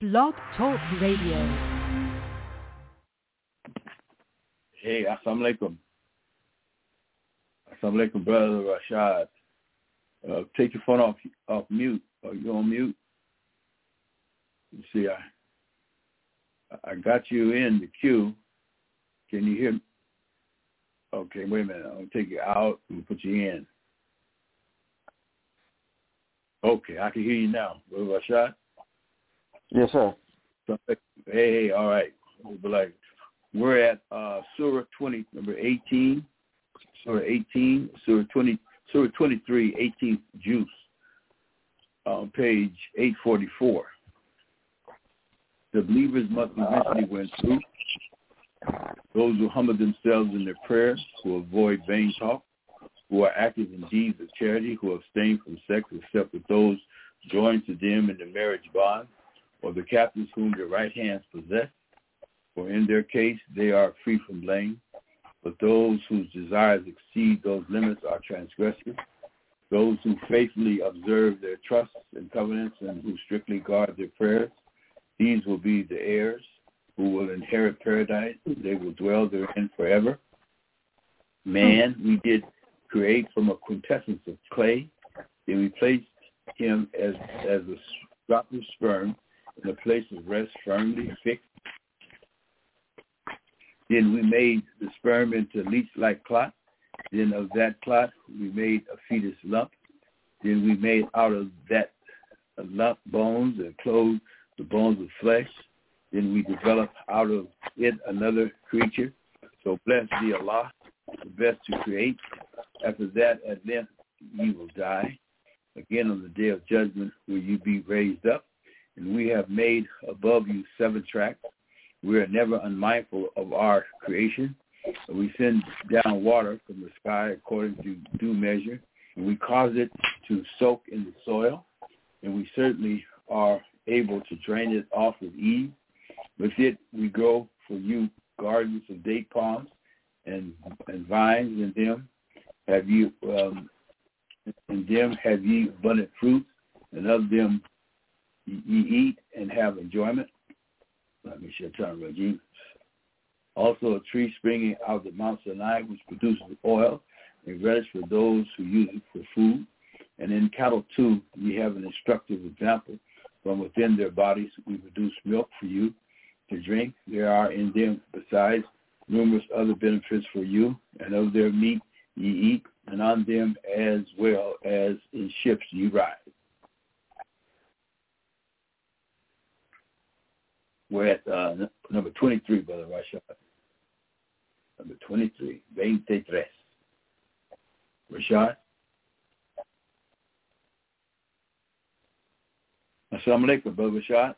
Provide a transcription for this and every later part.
Blog Talk Radio. Hey, assalamu alaikum. Assalamu alaikum, brother Rashad. Take your phone off mute. Are you on mute? You see, I got you in the queue. Can you hear me? Okay, wait a minute. I'm going to take you out and put you in. Okay, I can hear you now. Brother Rashad? Yes, sir. Hey, all right. We're at Surah 20, number 18, Surah 18, Surah 20, Surah 23, 18th Juz, on page 844. The believers must eventually win through. Those who humble themselves in their prayers, who avoid vain talk, who are active in deeds of charity, who abstain from sex except with those joined to them in the marriage bond, or the captives whom their right hands possess, for in their case they are free from blame. But those whose desires exceed those limits are transgressors. Those who faithfully observe their trusts and covenants and who strictly guard their prayers, these will be the heirs who will inherit paradise. They will dwell therein forever. Man, we did create from a quintessence of clay. Then we placed him as a drop of sperm in a place of rest firmly fixed. Then we made the sperm into leech-like clot. Then of that clot we made a fetus lump. Then we made out of that lump bones and clothed the bones of flesh. Then we developed out of it another creature. So blessed be Allah, the best to create. After that, at length, ye will die. Again on the day of judgment will you be raised up. And we have made above you 7 tracks. We are never unmindful of our creation. We send down water from the sky according to due measure, and we cause it to soak in the soil, and we certainly are able to drain it off with ease. With it we grow for you gardens of date palms and vines. In them have ye abundant fruits, and of them ye eat and have enjoyment. Let me share time, Regine. Also a tree springing out of the Mount Sinai, which produces oil and relish for those who use it for food. And in cattle, too, we have an instructive example. From within their bodies, we produce milk for you to drink. There are in them, besides, numerous other benefits for you, and of their meat ye eat, and on them as well as in ships ye ride. We're at number 23, Brother Rashad. Number 23, 23. Rashad? Assalamu alaikum, Brother Rashad.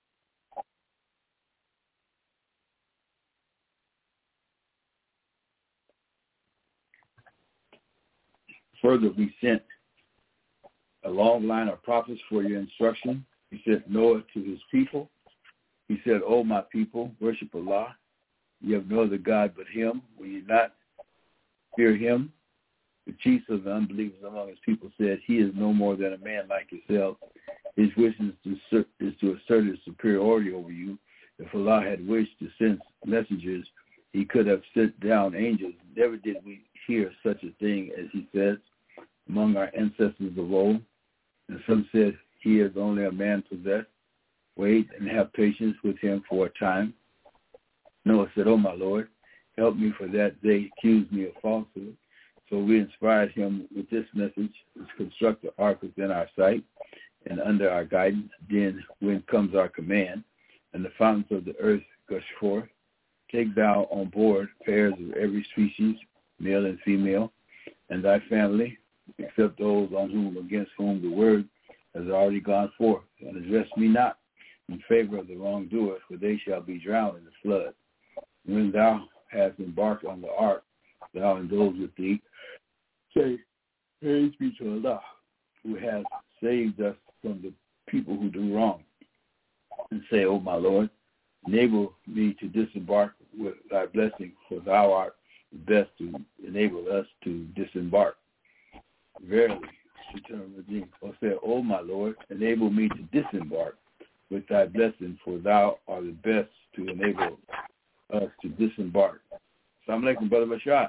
Further, we sent a long line of prophets for your instruction. He sent Noah to his people. He said, "O my people, worship Allah. You have no other God but him. Will you not fear him?" The chief of the unbelievers among his people said, "He is no more than a man like yourself. His wish is to assert his superiority over you. If Allah had wished to send messengers, he could have sent down angels. Never did we hear such a thing as he says among our ancestors of old." And some said, "He is only a man possessed. Wait and have patience with him for a time." Noah said, "Oh, my Lord, help me, for that they accused me of falsehood." So we inspired him with this message: to construct the ark within our sight and under our guidance. Then when comes our command, and the fountains of the earth gush forth, take thou on board pairs of every species, male and female, and thy family, except those against whom the word has already gone forth, and address me not in favor of the wrongdoer, for they shall be drowned in the flood. When thou hast embarked on the ark, thou and those with thee, say, "Praise be to Allah, who has saved us from the people who do wrong." And say, "O my Lord, enable me to disembark with thy blessing, for thou art the best to enable us to disembark." Verily, or said, "O my Lord, enable me to disembark, with thy blessing, for thou art the best to enable us to disembark. Assalamu alaikum, Brother Bashar.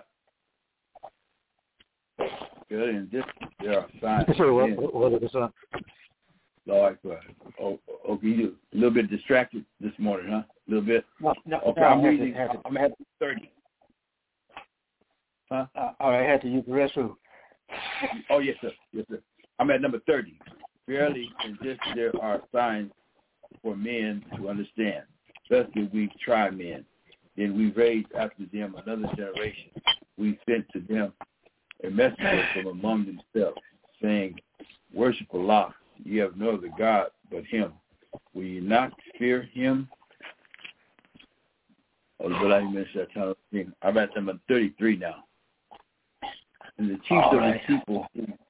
Good, and this, there are signs. Lord, okay, you a little bit distracted this morning, huh? A little bit? No, okay, no, I'm reading. I'm at 30. Huh? I had to use the restroom. Oh, yes, sir. Yes, sir. I'm at number 30. Verily, in this there are signs for men to understand. Thus did we try men. Then we raised after them another generation. We sent to them a messenger from among themselves, saying, worship Allah. Ye have no other God but him. Will ye not fear him? I'm at number 33 now. And the chiefs of his people,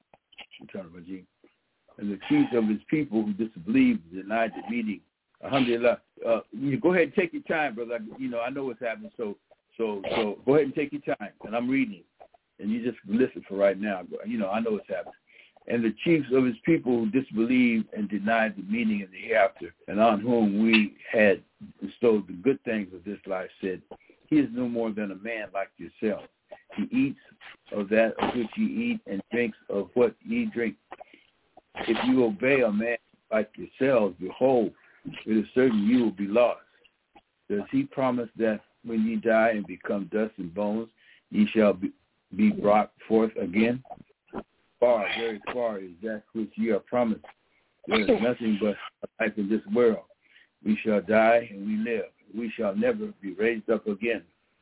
who disbelieved, denied the meeting. Alhamdulillah. You go ahead and take your time, brother. I know what's happening, so go ahead and take your time. And I'm reading, and you just listen for right now. I know what's happening. And the chiefs of his people who disbelieved and denied the meaning of the hereafter, and on whom we had bestowed the good things of this life, said, he is no more than a man like yourself. He eats of that of which ye eat, and drinks of what ye drink. If you obey a man like yourselves, behold, it is certain you will be lost. Does he promise that when ye die and become dust and bones, ye shall be brought forth again? Far, very far is that which ye are promised. There is nothing but life in this world. We shall die and we live. We shall never be raised up again.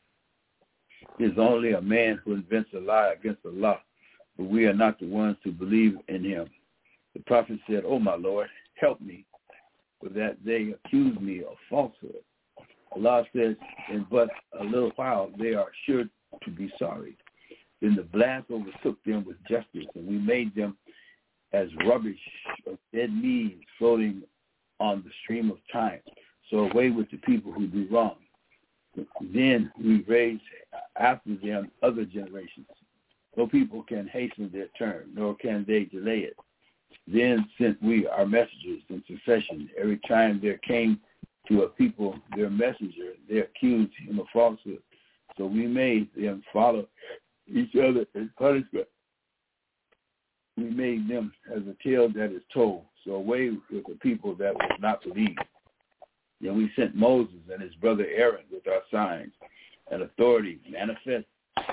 It is only a man who invents a lie against Allah, but we are not the ones to believe in him. The prophet said, "O my Lord, help me, for that they accuse me of falsehood." Allah says, in but a little while they are sure to be sorry. Then the blast overtook them with justice, and we made them as rubbish of dead leaves floating on the stream of time. So away with the people who do wrong. Then we raised after them other generations. No people can hasten their turn, nor can they delay it. Then sent we our messengers in succession. Every time there came to a people their messenger, they accused him of falsehood. So we made them follow each other as punishment. We made them as a tale that is told. So away with the people that will not believe. Then we sent Moses and his brother Aaron with our signs and authority manifest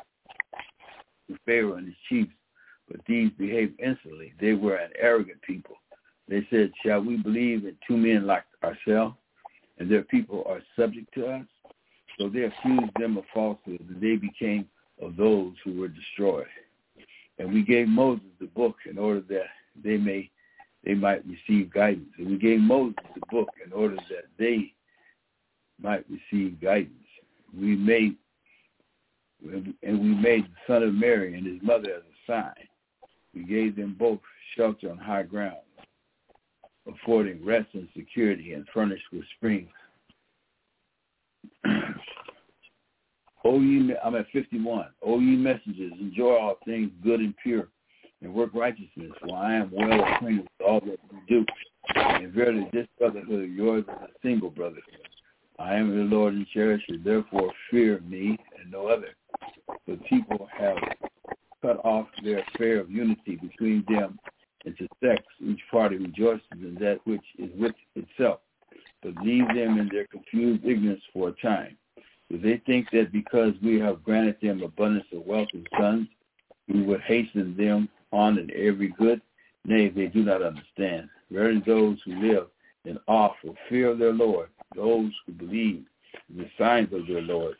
to Pharaoh and his chiefs. But these behaved insolently. They were an arrogant people. They said, shall we believe in two men like ourselves, and their people are subject to us? So they accused them of falsehood, and they became of those who were destroyed. And we gave Moses the book in order that they might receive guidance. And we gave Moses the book in order that they might receive guidance. We made the son of Mary and his mother as a sign. We gave them both shelter on high ground, affording rest and security, and furnished with springs. I'm at 51. O ye messengers, enjoy all things good and pure, and work righteousness, for I am well acquainted with all that you do. And verily, this brotherhood of yours is a single brotherhood. I am your Lord and cherisher, therefore fear me and no other. But people have cut off their affair of unity between them into sects. Each party rejoices in that which is with itself, but leave them in their confused ignorance for a time. Do they think that because we have granted them abundance of wealth and sons, we would hasten them on in every good? Nay, they do not understand. Verily those who live in awe for fear of their Lord, those who believe in the signs of their Lord,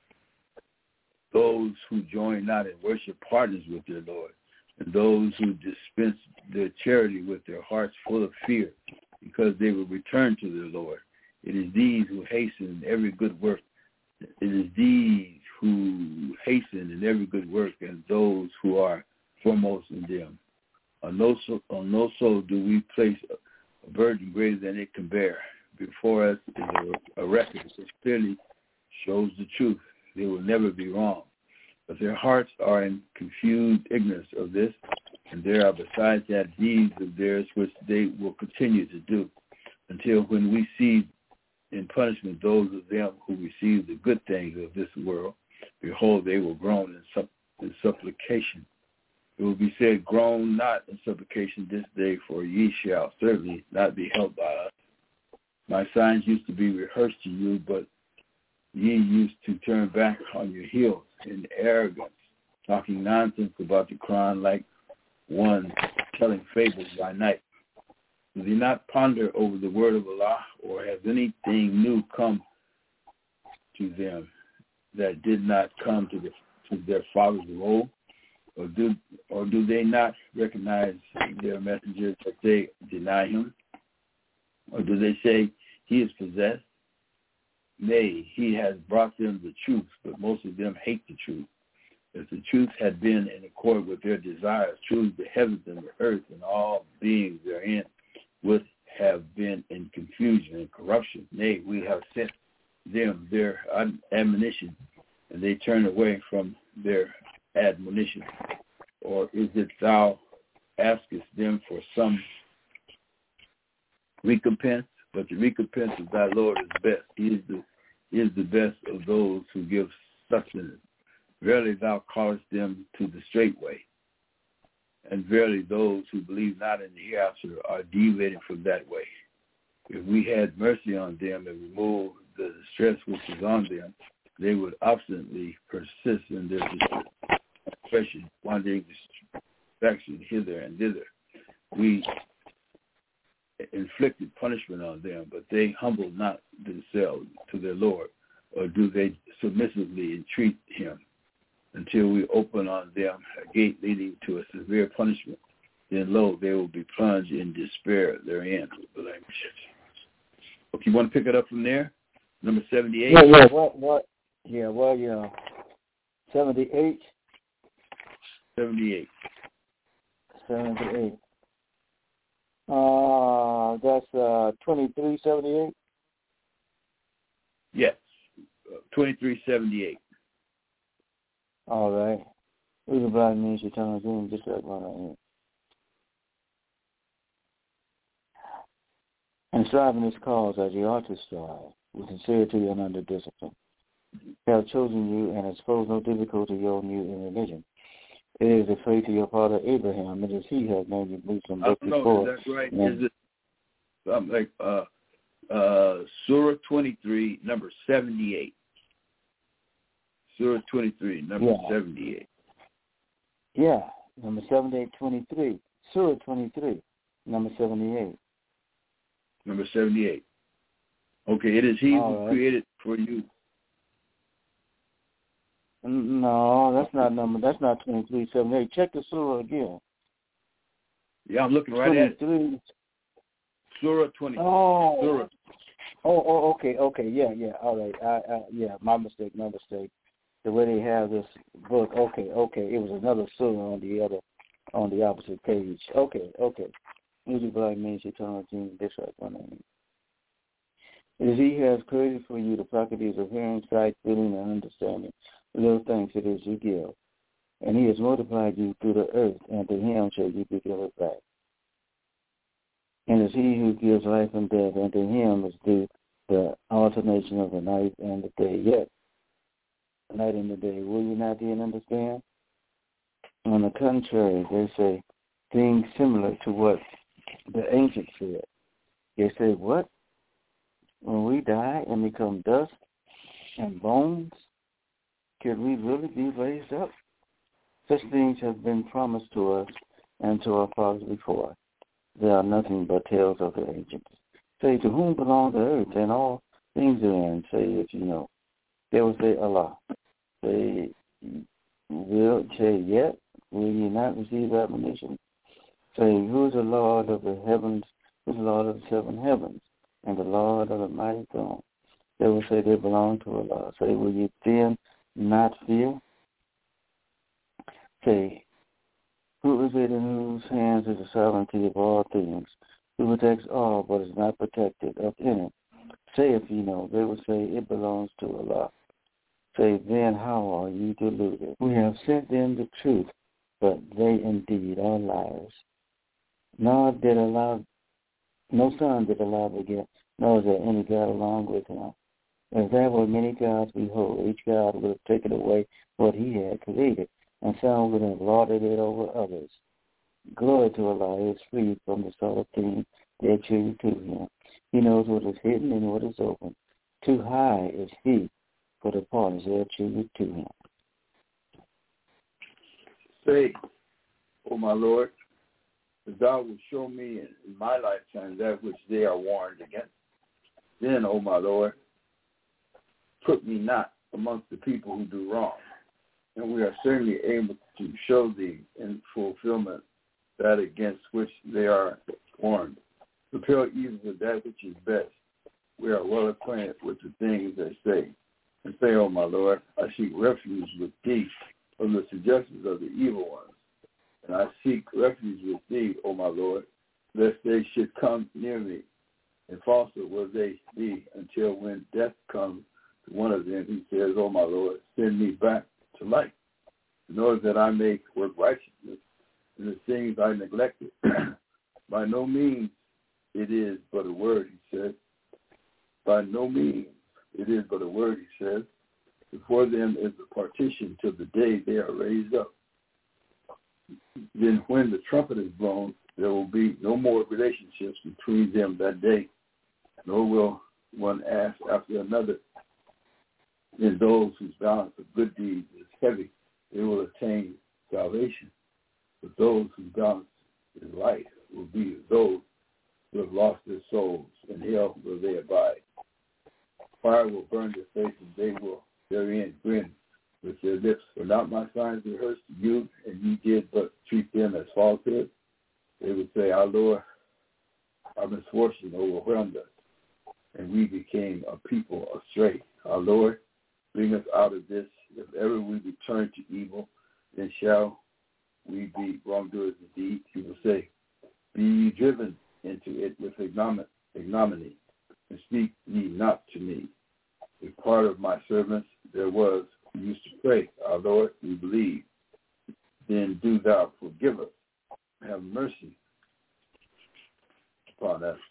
those who join not in worship partners with their Lord, and those who dispense their charity with their hearts full of fear, because they will return to their Lord. It is these who hasten every good work. It is these who hasten in every good work, and those who are foremost in them. On no soul do we place a burden greater than it can bear. Before us is a record which clearly shows the truth. They will never be wrong. But their hearts are in confused ignorance of this, and there are besides that deeds of theirs which they will continue to do. until when we see in punishment those of them who receive the good things of this world, behold, they will groan in supplication. It will be said, groan not in supplication this day, for ye shall certainly not be helped by us. My signs used to be rehearsed to you, but ye used to turn back on your heels in arrogance, talking nonsense about the Quran like one telling fables by night. Do they not ponder over the word of Allah, or has anything new come to them that did not come to their fathers of old? Or do they not recognize their messenger that they deny him? Or do they say he is possessed? Nay, he has brought them the truth, but most of them hate the truth. If the truth had been in accord with their desires, truly the heavens and the earth and all beings therein would have been in confusion and corruption. Nay, we have sent them their admonition, and they turn away from their admonition. Or is it thou askest them for some recompense? But the recompense of thy Lord is best. He is the best of those who give sustenance. Verily thou callest them to the straight way. And verily those who believe not in the hereafter are deviating from that way. If we had mercy on them and removed the distress which is on them, they would obstinately persist in their oppression, wandering distraction hither and thither. We inflicted punishment on them, but they humbled not themselves to their Lord, or do they submissively entreat him, until we open on them a gate leading to a severe punishment. Then lo, they will be plunged in despair therein. Okay, you want to pick it up from there? Number 78? Yeah, what? Yeah, 78? 78. 78. That's 2378? Yes, 2378. All right. Read the blind means eternal doom, just like one I am. And striving this cause as you ought to strive, with sincerity and under discipline. They have chosen you and exposed no difficulty on you in religion. It is the faith of your father Abraham. It is he has made you believe some book before. Is that right? Is it something like Surah 23, number 78? Surah 23, number 78. Yeah, number 7823. Surah 23, number 78. Number 78. Okay, it is he who created for you. No, that's not number. That's not 2378. Check the surah again. Yeah, I'm looking right at it. Surah 23. Oh. Surah. Oh, okay. Yeah. All right. Yeah, my mistake. The way they have this book. Okay. It was another surah on the opposite page. Okay. Music black means eternal gene. This right one name. It is he who has created for you the faculties of hearing, sight, feeling, and understanding. Little things it is you give. And he has multiplied you through the earth, and to him shall you be given back. And it is he who gives life and death, and to him is due the alternation of the night and the day. Yet, the night and the day, will you not then understand? On the contrary, they say things similar to what the ancients said. They say, what? When we die and become dust and bones, could we really be raised up? Such things have been promised to us and to our fathers before. They are nothing but tales of the ancients. Say, to whom belong the earth and all things therein? Say, if you know. They will say, Allah. Say, yet will ye not receive admonition? Say, who is the Lord of the heavens? Who is the Lord of the seven heavens? And the Lord of the mighty throne? They will say they belong to Allah. Say, will you then not fear? Say, who is it in whose hands is the sovereignty of all things, who protects all but is not protected of any? Say, if you know. They will say it belongs to Allah. Say, then how are you deluded? We have sent them the truth, but they indeed are liars. Nor did Allah No son did Allah beget, nor is there any God along with him. If there were many gods, behold, each God would have taken away what he had created, and some would have lorded it over others. Glory to Allah, he is free from the sort of thing they attribute to him. He knows what is hidden and what is open. Too high is he for the partners they attribute to him. Say, O my Lord, that thou wilt show me in my lifetime that which they are warned against. Then, O my Lord, put me not amongst the people who do wrong. And we are certainly able to show thee in fulfillment that against which they are warned. Repel evil with that which is best. We are well acquainted with the things they say. And say, O my Lord, I seek refuge with thee from the suggestions of the evil ones. And I seek refuge with thee, O my Lord, lest they should come near me. And falsehood will they be until when death comes to one of them, he says, O my Lord, send me back to life, in order that I may work righteousness in the things I neglected. By no means it is but a word, he said. By no means it is but a word, he says. Before them is the partition till the day they are raised up. Then when the trumpet is blown, there will be no more relationships between them that day, nor will one ask after another. And those whose balance of good deeds is heavy, they will attain salvation. But those whose balance is light will be those who have lost their souls. In hell will they abide. Fire will burn their face, and they will therein grin with their lips. For not my signs rehearsed to you, and you did but treat them as falsehood. They would say, our Lord, our misfortune overwhelmed us, and we became a people astray. Our Lord, bring us out of this. If ever we return to evil, then shall we be wrongdoers indeed. He will say, be ye driven into it with ignominy, and speak ye not to me. A part of my servants there was who used to pray, our Lord, we believe. Then do thou forgive us. Have mercy upon us.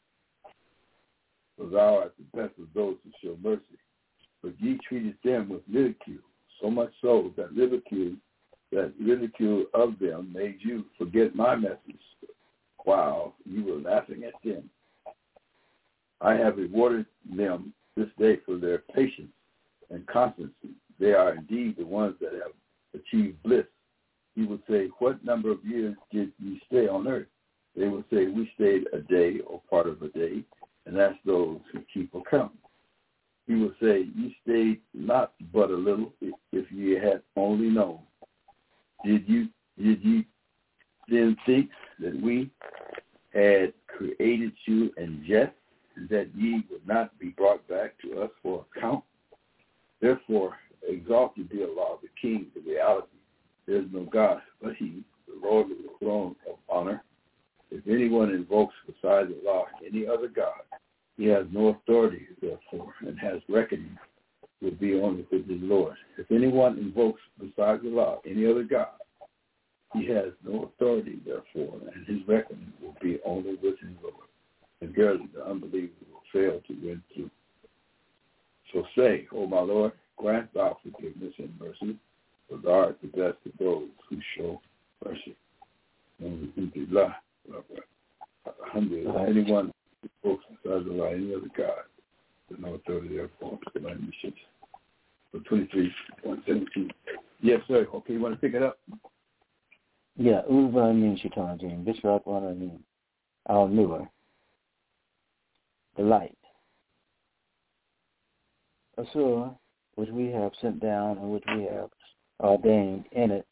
For thou art the best of those who show mercy. But ye treated them with ridicule, so much so that ridicule of them made you forget my message while you were laughing at them. I have rewarded them this day for their patience and constancy. They are indeed the ones that have achieved bliss. He would say, what number of years did you stay on earth? They would say, we stayed a day or part of a day, and that's those who keep account. He would say, you stayed not but a little, if you had only known. Did you then think that we had created you in jest, and that ye would not be brought back to us for account? Therefore, exalted be Allah, the King, the reality. There is no God but He, the Lord of the throne of honor. If anyone invokes besides Allah any other God, he has no authority, therefore, and has reckoning will be only with his Lord. If anyone invokes besides Allah any other God, he has no authority, therefore, and his reckoning will be only with his Lord. And verily the unbeliever will fail to win through. So say, O my Lord, grant thou forgiveness and mercy, for thou art the best of those who show mercy. Alhamdulillah. Alhamdulillah. Anyone who invokes besides Allah any other God, there's no authority, therefore, to my missions. For 23:17. Yes, sir. Okay, you want to pick it up? Yeah, Uva means Shaitan Jane. Bishop Al-Amin. Al-Nur. The light. A surah which we have sent down and which we have ordained in it,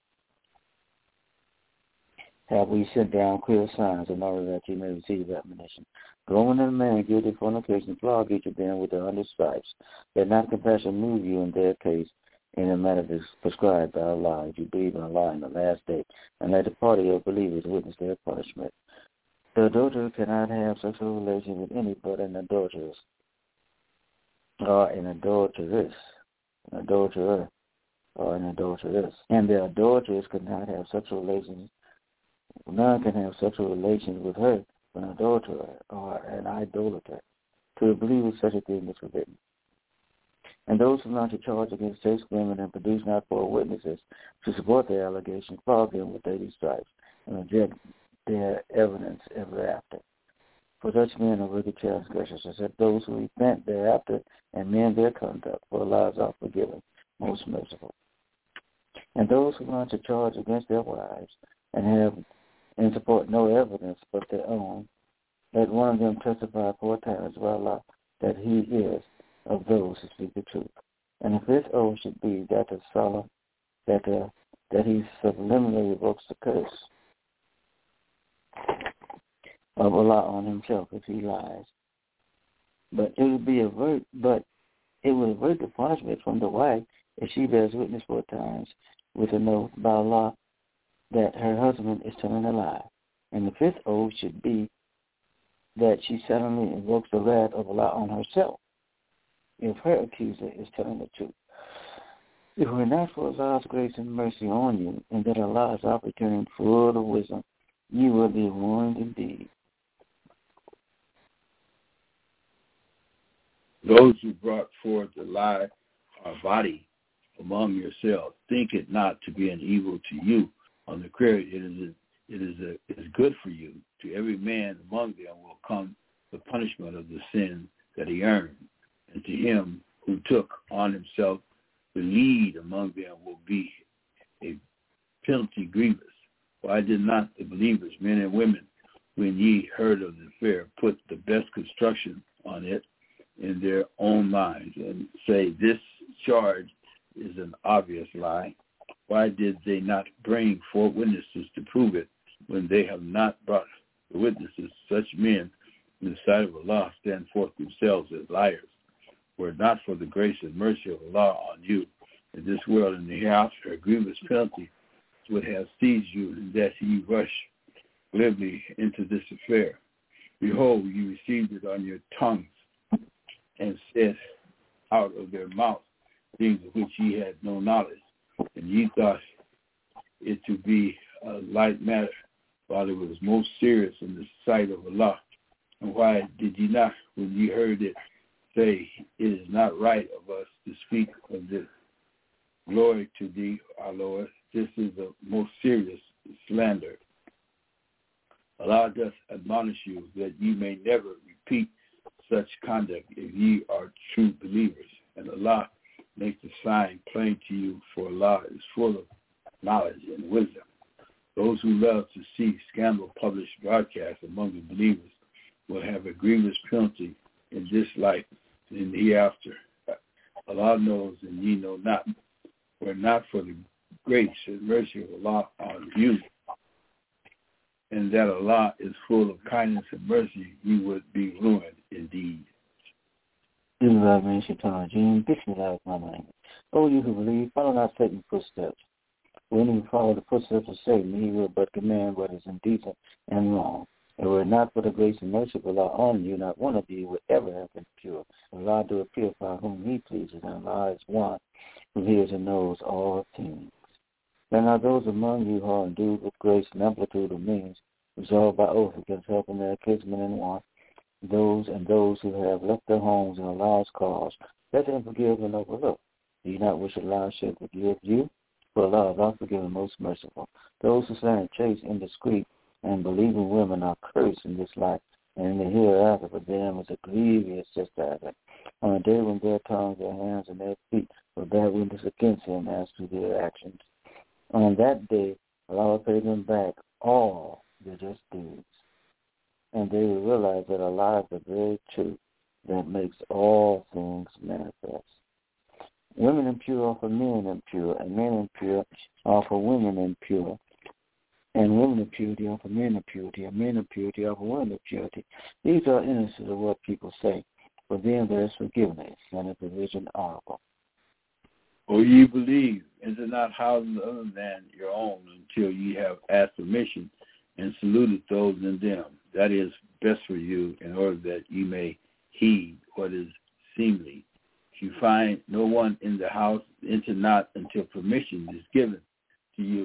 have we sent down clear signs in order that you may receive admonition. The woman and the man guilty of fornication flog each of them with 100 stripes. Let not compassion move you in their case in a manner prescribed by Allah, if you believe in Allah in the last day, and let the party of believers witness their punishment. The adulterer cannot have sexual relations with any but an adulteress, or an adulteress, an adulterer, or an adulteress. And the adulteress cannot have sexual relations. None can have sexual relations with her an adulterer or an idolater. To a believer, such a thing is forbidden. And those who launch a charge against chaste women and produce not 4 witnesses to support their allegation, flog them with 80 stripes and reject their evidence ever after. For such men are wicked transgressors, except those who repent thereafter and mend their conduct, for Allah is forgiven, most merciful. And those who launch a charge against their wives and support no evidence but their own, let one of them testify 4 times by Allah that he is of those who speak the truth. And the 5th oath should be that he subliminally revokes the curse of Allah on himself if he lies. But it will avert the punishment from the wife if she bears witness 4 times with an oath by Allah that her husband is telling a lie. And the 5th oath should be that she suddenly invokes the wrath of Allah on herself if her accuser is telling the truth. If it were not for Allah's grace and mercy on you, and that Allah is returning full of wisdom, you will be warned indeed. Those who brought forth the lie are body among yourselves. Think it not to be an evil to you. On the contrary, it is good for you. To every man among them will come the punishment of the sin that he earned. And to him who took on himself the lead among them will be a penalty grievous. Why did not the believers, men and women, when ye heard of the affair, put the best construction on it in their own minds and say, this charge is an obvious lie? Why did they not bring 4 witnesses to prove it when they have not brought the witnesses? Such men in the sight of Allah stand forth themselves as liars. Were it not for the grace and mercy of Allah on you in this world and the hereafter, a grievous penalty would have seized you, and that ye rush glibly into this affair. Behold, you received it on your tongues and said out of their mouth things of which ye had no knowledge, and ye thought it to be a light matter, while it was most serious in the sight of Allah. And why did ye not, when ye heard it, say, it is not right of us to speak of this? Glory to thee, our Lord. This is a most serious slander. Allah doth admonish you that ye may never repeat such conduct if ye are true believers. And Allah makes the sign plain to you, for Allah is full of knowledge and wisdom. Those who love to see scandal published broadcast among the believers will have a grievous penalty in this life and in the hereafter. Allah knows and ye know not. Were it not for the grace and mercy of Allah on you, and that Allah is full of kindness and mercy, you would be ruined indeed. Oh, you who believe, follow not Satan's footsteps. When you follow the footsteps of Satan, he will but command what is indecent and wrong. And were it not for the grace and mercy of Allah on you, not one of you would ever have been pure. Allah doeth purify whom he pleases, and Allah is one who hears and knows all things. Then are those among you who are endued with grace and amplitude of means, resolved by oath against helping their kinsmen in want, those who have left their homes in Allah's cause, let them forgive and overlook. Do you not wish Allah should forgive you? For Allah is unforgiving, most merciful. Those who slander chaste, indiscreet, and believing women are cursed in this life, and in the hereafter for them is a grievous chastisement. On a day when their tongues, their hands, and their feet will bear witness against him as to their actions. On that day, Allah will pay them back all their just deeds, and they will realize that Allah is the very truth that makes all things manifest. Women impure are for men impure, and men impure are for women impure. And women impurity are for men impurity, and men impurity are for women impurity. These are instances of what people say. For them there is forgiveness and a provision honorable. O ye believe, enter not houses other than your own until ye have asked permission and saluted those in them. That is best for you, in order that ye may heed what is seemly. If you find no one in the house, enter not until permission is given to you. If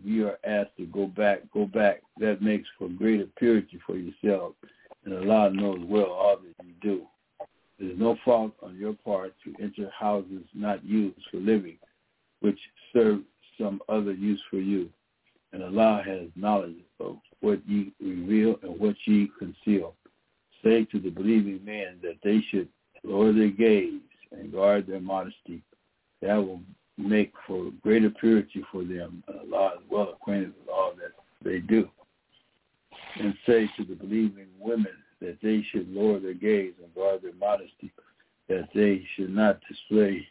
you are asked to go back. That makes for greater purity for yourself, and Allah knows well all that you do. There is no fault on your part to enter houses not used for living, which serve some other use for you. And Allah has knowledge of what ye reveal and what ye conceal. Say to the believing men that they should lower their gaze and guard their modesty. That will make for greater purity for them. Allah is well acquainted with all that they do. And say to the believing women that they should lower their gaze and guard their modesty, that they should not display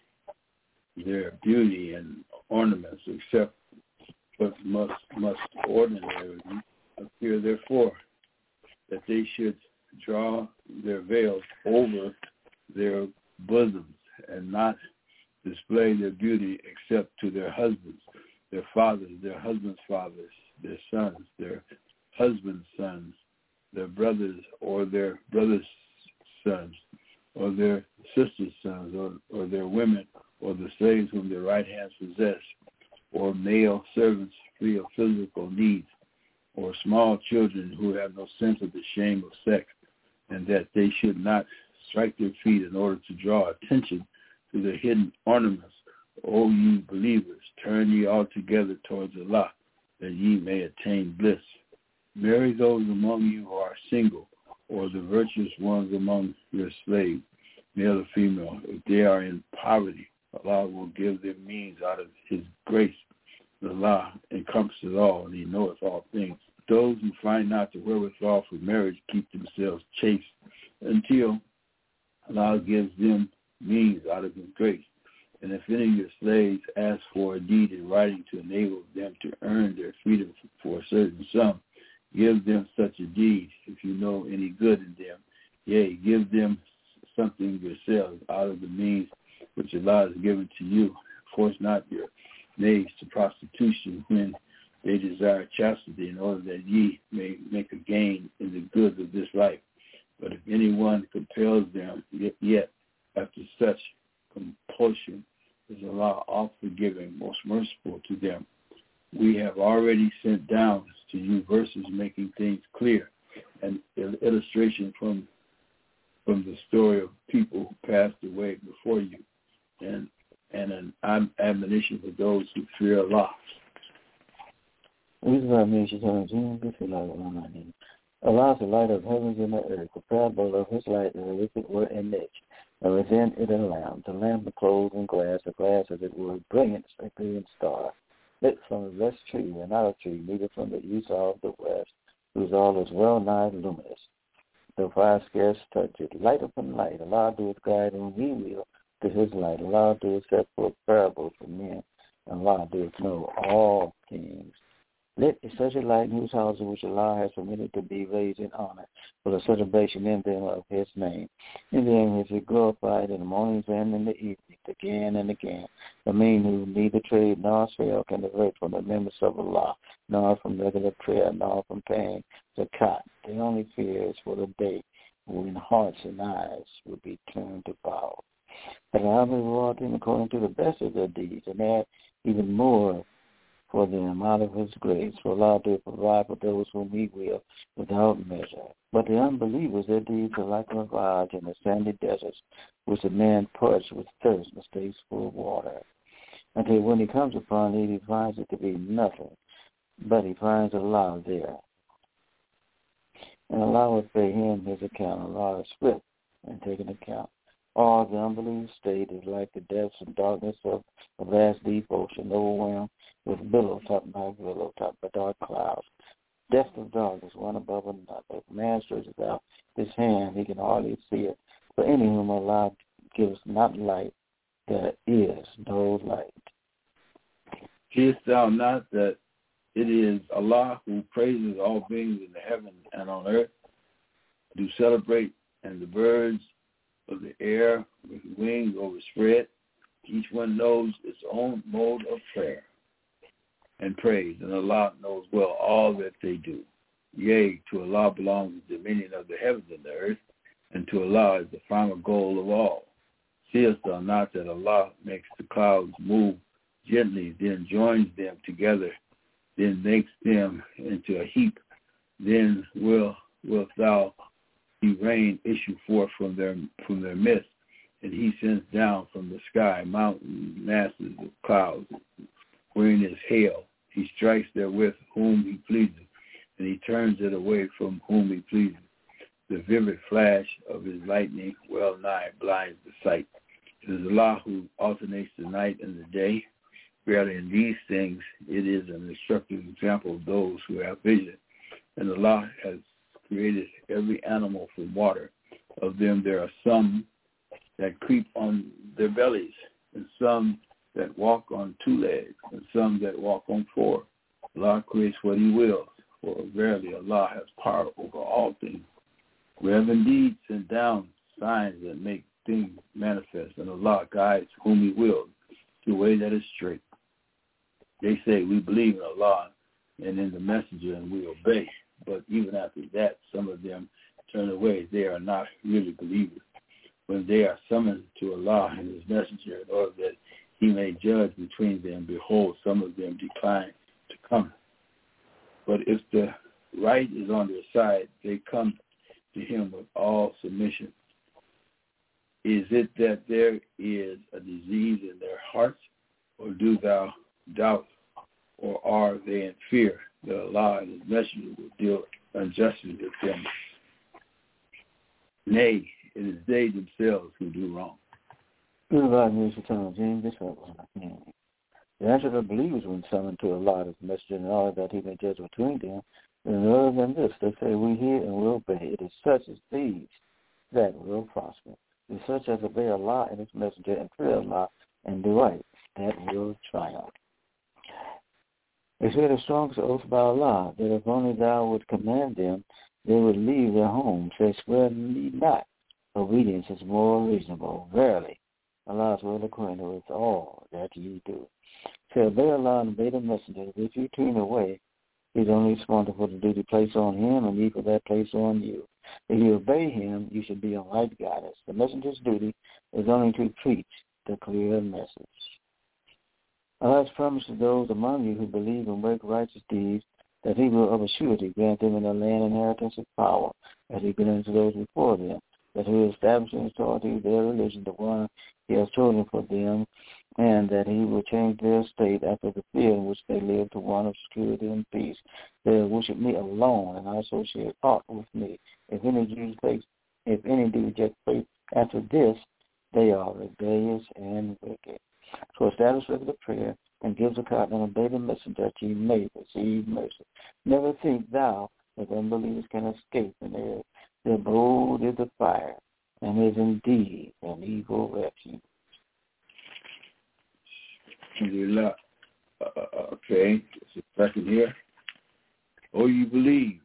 their beauty and ornaments except what must ordinarily appear. Therefore, that they should draw their veils over their bosoms and not display their beauty except to their husbands, their fathers, their husbands' fathers, their sons, their husbands' sons, their brothers or their brothers' sons, or their sisters' sons, or their women, or the slaves whom their right hands possess, or male servants free of physical needs, or small children who have no sense of the shame of sex, and that they should not strike their feet in order to draw attention to the hidden ornaments. O ye believers, turn ye altogether towards Allah, that ye may attain bliss. Marry those among you who are single, or the virtuous ones among your slaves, male or female. If they are in poverty, Allah will give them means out of His grace. Allah encompasses all, and He knoweth all things. Those who find not the wherewithal for marriage keep themselves chaste until Allah gives them means out of His grace. And if any of your slaves ask for a deed in writing to enable them to earn their freedom for a certain sum, give them such a deed if you know any good in them. Yea, give them something yourselves out of the means which Allah has given to you. Force not your maids to prostitution when they desire chastity, in order that ye may make a gain in the goods of this life. But if anyone compels them, yet after such compulsion is Allah all-forgiving, most merciful to them. We have already sent down to you verses making things clear, and illustration from the story of people who passed away before you, and an admonition for those who fear Allah. Allah is the light of heavens and the earth. The parable of His light is a wicked word and niche, and within it a lamp. The lamp enclosed in glass, the glass as it were brilliant, a brilliant star, lit from the best tree and not a tree, neither from the east or of the west, whose all is well nigh luminous. The fire scarce touch it. Light upon light. Allah doeth guide whom He will to His light. Allah doeth set forth parables for men, and Allah doeth know all things. Lit is such a light in whose houses which Allah has permitted to be raised in honor for the celebration in them of His name. In them is it glorified in the mornings and in the evenings, again and again. The mean who neither trade nor sale can divert from the members of Allah, nor from regular prayer, nor from paying zakat. The only fear is for the day when hearts and eyes will be turned to bow. But Allah will reward them according to the best of their deeds, and add even more for them out of His grace, for Allah to provide for those whom He will without measure. But the unbelievers, their deeds are like a mirage in the sandy deserts, which a man parched with thirst mistakes full of water, until when he comes upon it, he finds it to be nothing, but he finds Allah there. And Allah will pay him his account. Allah is swift and take an account. All the unbelieving state is like the depths and darkness of a vast deep ocean, overwhelmed with billow top by billow top by dark clouds. Depth of darkness, one above another. If man stretches out his hand, he can hardly see it. For any whom Allah gives not light, there is no light. Seest thou not that it is Allah who praises all things in the heaven and on earth, do celebrate, and the birds of the air with wings overspread? Each one knows its own mode of prayer and praise, and Allah knows well all that they do. Yea, to Allah belongs the dominion of the heavens and the earth, and to Allah is the final goal of all. Seest thou not that Allah makes the clouds move gently, then joins them together then makes them into a heap. Then wilt thou see rain issue forth from their midst, and he sends down from the sky mountain masses of clouds, wherein is hail. He strikes therewith whom he pleases, and he turns it away from whom he pleases. The vivid flash of his lightning well nigh blinds the sight. It is Allah who alternates the night and the day. Rather, in these things, it is an instructive example of those who have vision. And Allah has created every animal from water. Of them there are some that creep on their bellies, and some that walk on 2 legs, and some that walk on 4. Allah creates what he wills, for verily Allah has power over all things. We have indeed sent down signs that make things manifest, and Allah guides whom he wills to a way that is straight. They say, we believe in Allah and in the messenger, and we obey. But even after that, some of them turn away. They are not really believers. When they are summoned to Allah and his messenger in order that he may judge between them, behold, some of them decline to come. But if the right is on their side, they come to him with all submission. Is it that there is a disease in their hearts, or do thou doubt, or are they in fear that Allah and his messenger will deal unjustly with them? Nay, it is they themselves who do wrong. The answer to the believers when summoned to Allah and his messenger in order that he may judge between them, and other than this, they say, we hear and will obey. It is such as these that will prosper. It is such as obey Allah and his messenger and fear Allah and do right, that will triumph. They swear the strongest oath by Allah, that if only thou would command them, they would leave their homes. They swear need not. Obedience is more reasonable. Verily, Allah is well acquainted with all that ye do. Say, obey Allah and obey the messenger. If you turn away, he is only responsible for the duty placed on him, and ye for that placed on you. If you obey him, you should be on right guidance. The messenger's duty is only to preach the clear message. Allah has promised to those among you who believe and work righteous deeds that he will of a surety grant them in the land inheritance of power, as he granted to those before them, that he will establish in authority their religion, the one he has chosen for them, and that he will change their state after the fear in which they live to one of security and peace. They will worship me alone and not associate aught with me. If any do reject faith after this, they are rebellious and wicked. So establish regular prayer and give zakat and obey the messenger that ye may receive mercy. Never think thou that unbelievers can escape in their abode is the fire, and is indeed an evil refuge. Okay, it's a second here. O you believe,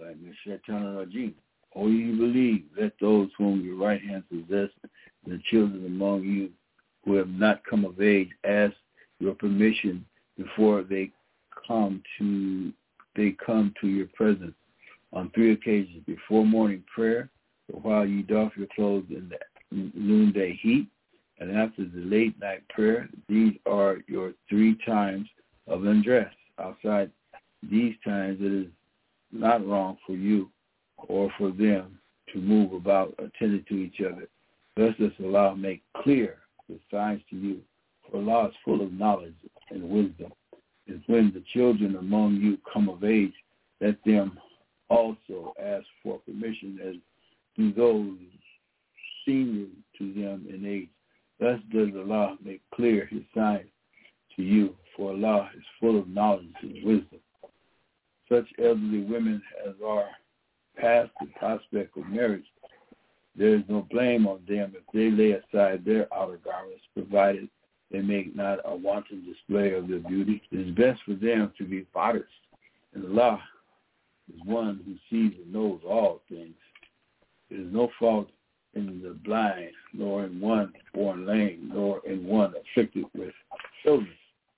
O you believe, let those whom your right hand possess, and the children among you who have not come of age, ask your permission before they come to your presence on 3 occasions: before morning prayer, or while you doff your clothes in the noonday heat, and after the late night prayer. These are your 3 times of undress. Outside these times, it is not wrong for you or for them to move about attending to each other. Thus does Allah make clear the signs to you. For Allah is full of knowledge and wisdom. And when the children among you come of age, let them also ask for permission as do those senior to them in age. Thus does Allah make clear his signs to you, for Allah is full of knowledge and wisdom. Such elderly women as are past the prospect of marriage, there is no blame on them if they lay aside their outer garments, provided they make not a wanton display of their beauty. It is best for them to be modest, and Allah is one who sees and knows all things. There is no fault in the blind, nor in one born lame, nor in one afflicted with illness.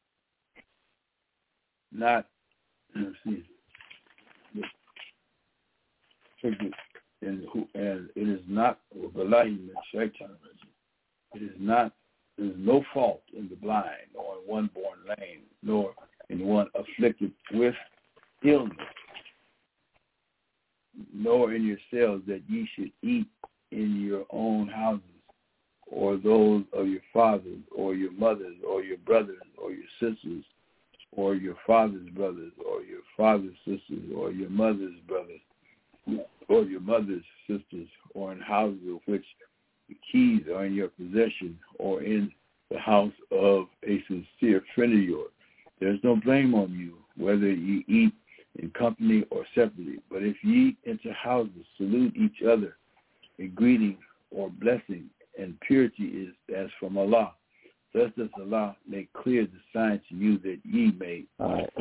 And it is not there is no fault in the blind, nor in one born lame, nor and one afflicted with illness, nor in yourselves that ye should eat in your own houses, or those of your fathers, or your mothers, or your brothers, or your sisters, or your father's brothers, or your father's sisters, or your mother's brothers, or your mother's sisters, or in houses of which the keys are in your possession, or in the house of a sincere friend of yours. There is no blame on you, whether ye eat in company or separately. But if ye enter houses, salute each other. A greeting or blessing and purity is as from Allah. Thus does Allah make clear the sign to you that ye may. All right.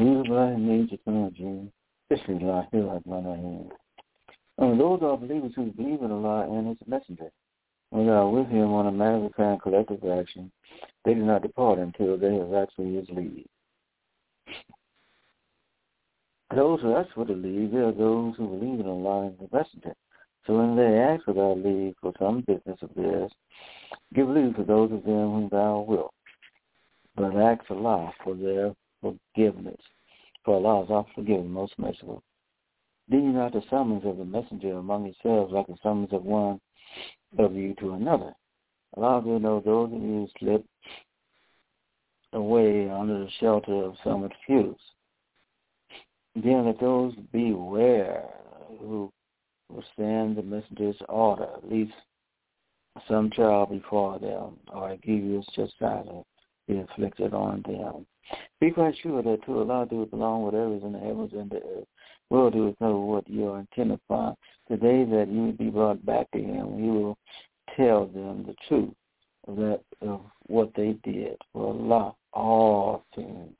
Those are believers who believe in Allah and His Messenger, and are with Him on a matter of fact collective action. They do not depart until they have actually His leave. Those who ask for the leave, they are those who believe in Allah and the Messenger. So when they ask for thy leave for some business of theirs, give leave to those of them whom thou wilt. But ask Allah for their forgiveness. For Allah is oft forgiving, most merciful. Deem you not the summons of the messenger among yourselves like the summons of one of you to another. Allah will know those of you slip away under the shelter of some excuse. Then let those beware who will stand the messenger's order, at least some trial before them, or a grievous chastisement be inflicted on them. Be quite sure that to Allah doeth belong whatever is in the heavens and the earth. Will doeth know what you are intent upon. The day that you will be brought back to Him, He will tell them the truth of what they did. For Allah, all things.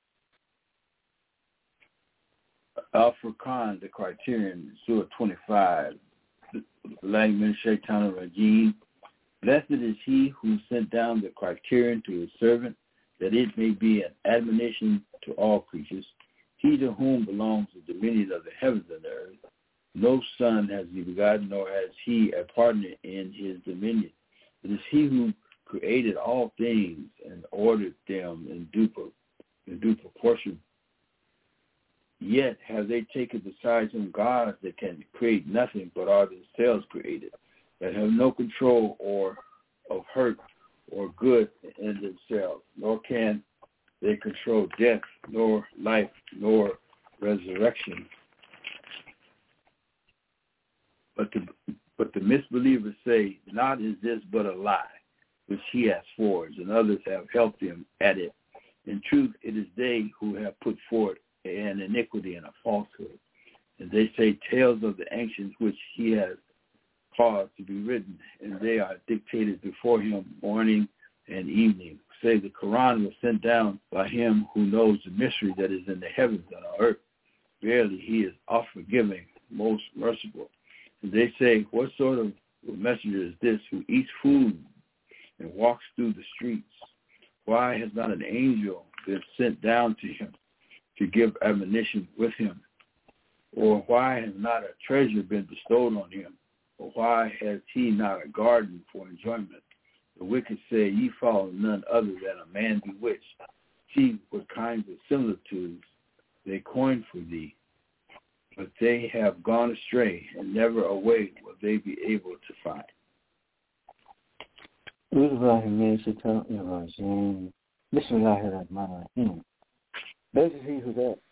Al-Furqan, the criterion, Surah 25, language Shaitan Rajim. Blessed is he who sent down the criterion to his servant, that it may be an admonition to all creatures. He to whom belongs the dominion of the heavens and the earth. No son has he begotten, nor has he a partner in his dominion. It is he who created all things and ordered them in due proportion. Yet have they taken besides him gods that can create nothing but are themselves created, that have no control or of hurt or good in themselves, nor can they control death, nor life, nor resurrection. But the misbelievers say, not is this but a lie, which he has forged, and others have helped him at it. In truth, it is they who have put forth an iniquity and a falsehood. And they say tales of the ancients which he has caused to be written, and they are dictated before him morning and evening. Say the Quran was sent down by him who knows the mystery that is in the heavens and on earth. Verily, he is oft forgiving, most merciful. And they say, what sort of messenger is this who eats food and walks through the streets? Why has not an angel been sent down to him to give admonition with him? Or why has not a treasure been bestowed on him? Or why has he not a garden for enjoyment? The wicked say, ye follow none other than a man bewitched. See what kinds of similitudes they coin for thee. But they have gone astray, and never a way will they be able to find. Blessed is he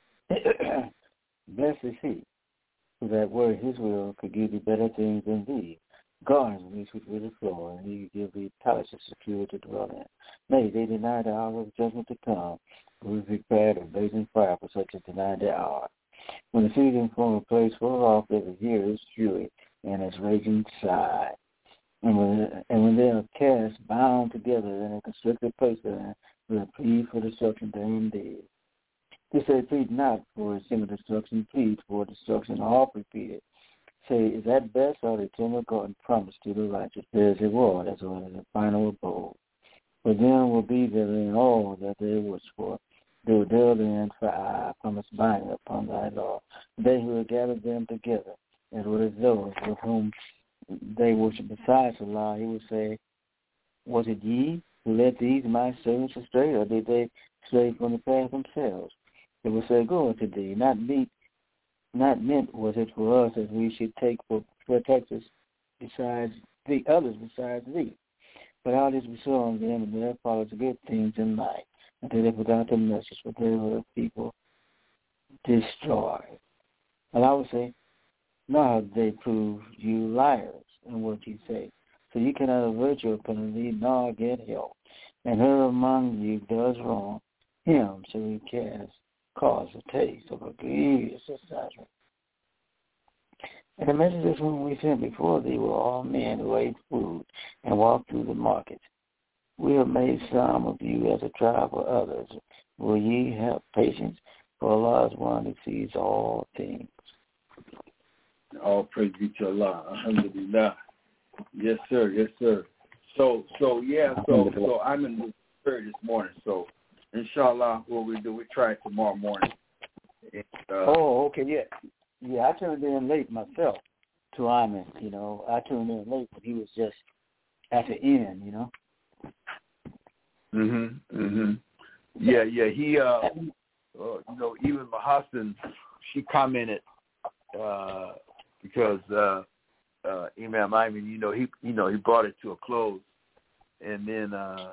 who that were his will could give thee better things than thee. Gardens beneath which will floor, and he give thee palaces secure to dwell in. Nay, they deny the hour of judgment to come. We prepared a blazing fire for such as deny the hour. When the season from a place full off, they will hear his fury and his raging sigh. And when they are cast, bound together in a constricted place, with a plea for destruction therein dead. They say, plead not for a single destruction, plead for destruction all repeated. Say, is that best or the eternal God promised to the righteous? There is a reward as well as a final abode. For them will be therein all that they wish for. They will dwell therein for I promise binding upon thy law. They who have gathered them together, as well as those with whom they worship besides Allah, he will say, was it ye who led these my servants astray, or did they stray from the path themselves? It will say, go unto thee. Not meant was it for us as we should take for protectors besides thee, others besides thee. But all this we saw on them, and there follows good things in life, until they forgot the message, but they were people destroyed. And I would say, now they prove you liars in what you say. So you cannot avert your penalty, nor get help. And whoever among you does wrong, him shall he cause a taste of a grievous chastisement. And the messages whom we sent before thee were all men who ate food and walked through the markets. We have made some of you as a trial for others. Will ye have patience? For Allah is one who sees all things. All praise be to Allah. Alhamdulillah. Yes, sir. Yes, sir. So I'm in the prayer this morning. So, inshallah, what we do, we try it tomorrow morning. And, okay, yeah. Yeah, I tuned in late myself to Iman, I tuned in late when he was just at the end, Yeah, he, even Mahassan, she commented, because Imam Ayman, he brought it to a close, and then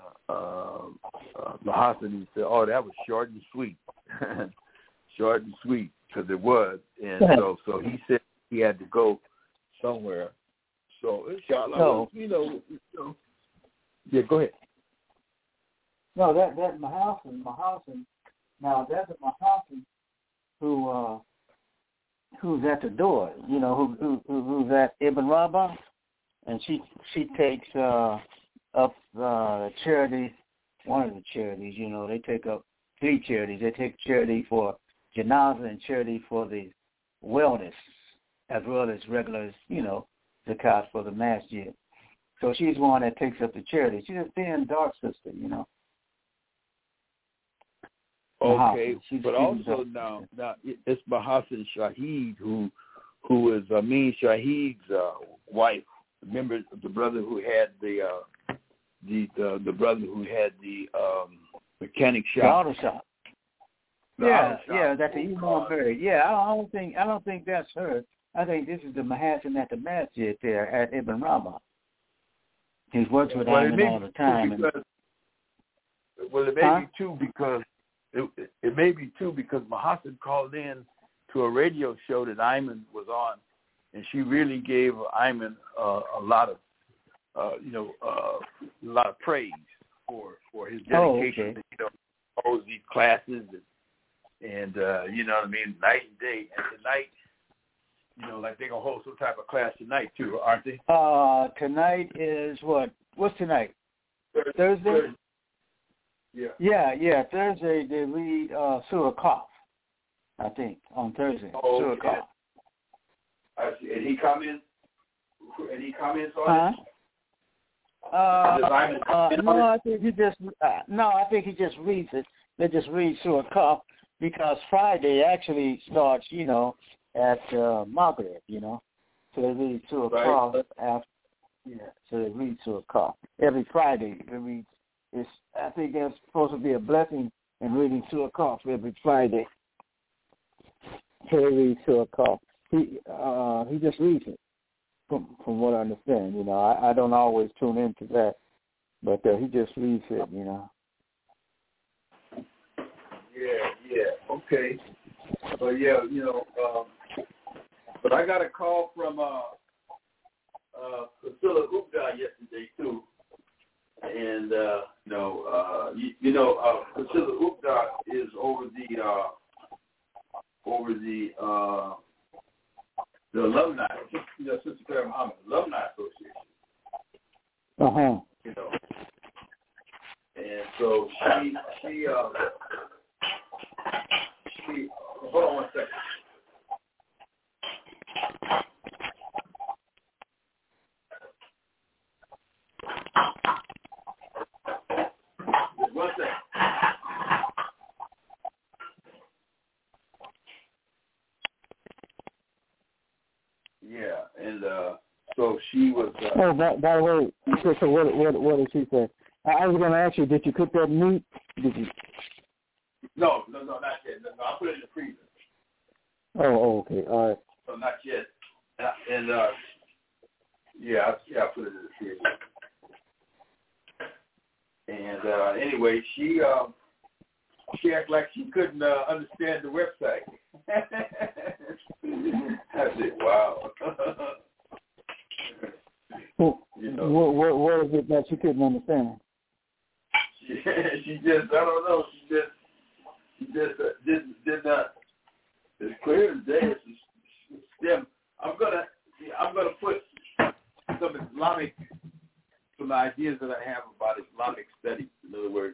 Mahassan, he said, "Oh, that was short and sweet, short and sweet," because it was, and so he said he had to go somewhere. So inshallah, yeah, go ahead. No, that Mahassan. Now that's a Mahassan who's at the door, who's at Ibn Rabah, and she takes up charity, one of the charities, they take up 3 charities. They take charity for Janazah and charity for the wellness, as well as regular, zakat for the masjid. So she's one that takes up the charity. She's a thin, dark sister, Okay, but also now it's Mahassan Shahid who is Amin Shahid's wife. Remember the brother who had the brother who had the mechanic shop. The auto shop. Yeah, that's the Imam Berry. Yeah, I don't think that's her. I think this is the Mahassan at the masjid there at Ibn Rabah. He's worked with Ayman all the time. It may be too because it may be too because Mahassan called in to a radio show that Ayman was on, and she really gave Ayman a lot of praise for his dedication to all these classes and you know what I mean, night and day. And tonight, like they're gonna hold some type of class tonight too, aren't they? Tonight is what? What's tonight? Thursday? Yeah. Thursday they read Surah Qaf, I think, on Thursday. Surah Qaf. I see. And he comments on it? No, I think he just reads it. They just read Surah Qaf because Friday actually starts, at Maghrib, So they read Surah Qaf after. Yeah, so they read Surah Qaf every Friday. They read. I think there's supposed to be a blessing in reading Surah Qaf every Friday. He reads Surah Qaf. He just reads it, from what I understand. I don't always tune into that, but he just reads it. Yeah. Okay. But but I got a call from Priscilla Gupta yesterday too. And Priscilla Gupta is over the alumni, Sister Claire Muhammad Alumni Association. And so she hold on one second. Yeah, and so she was. By the way, so what did she say? I was going to ask you, did you cook that meat? Did you? No, not yet. No, I put it in the freezer. Oh, okay. All right. So not yet. And I put it in the freezer. And anyway, she acted like she couldn't understand the website. I said, wow. Well, what is it that you couldn't understand? She just, I don't know. She just did not. It's clear as day. It's STEM. I'm gonna put some ideas that I have about Islamic studies. In other words,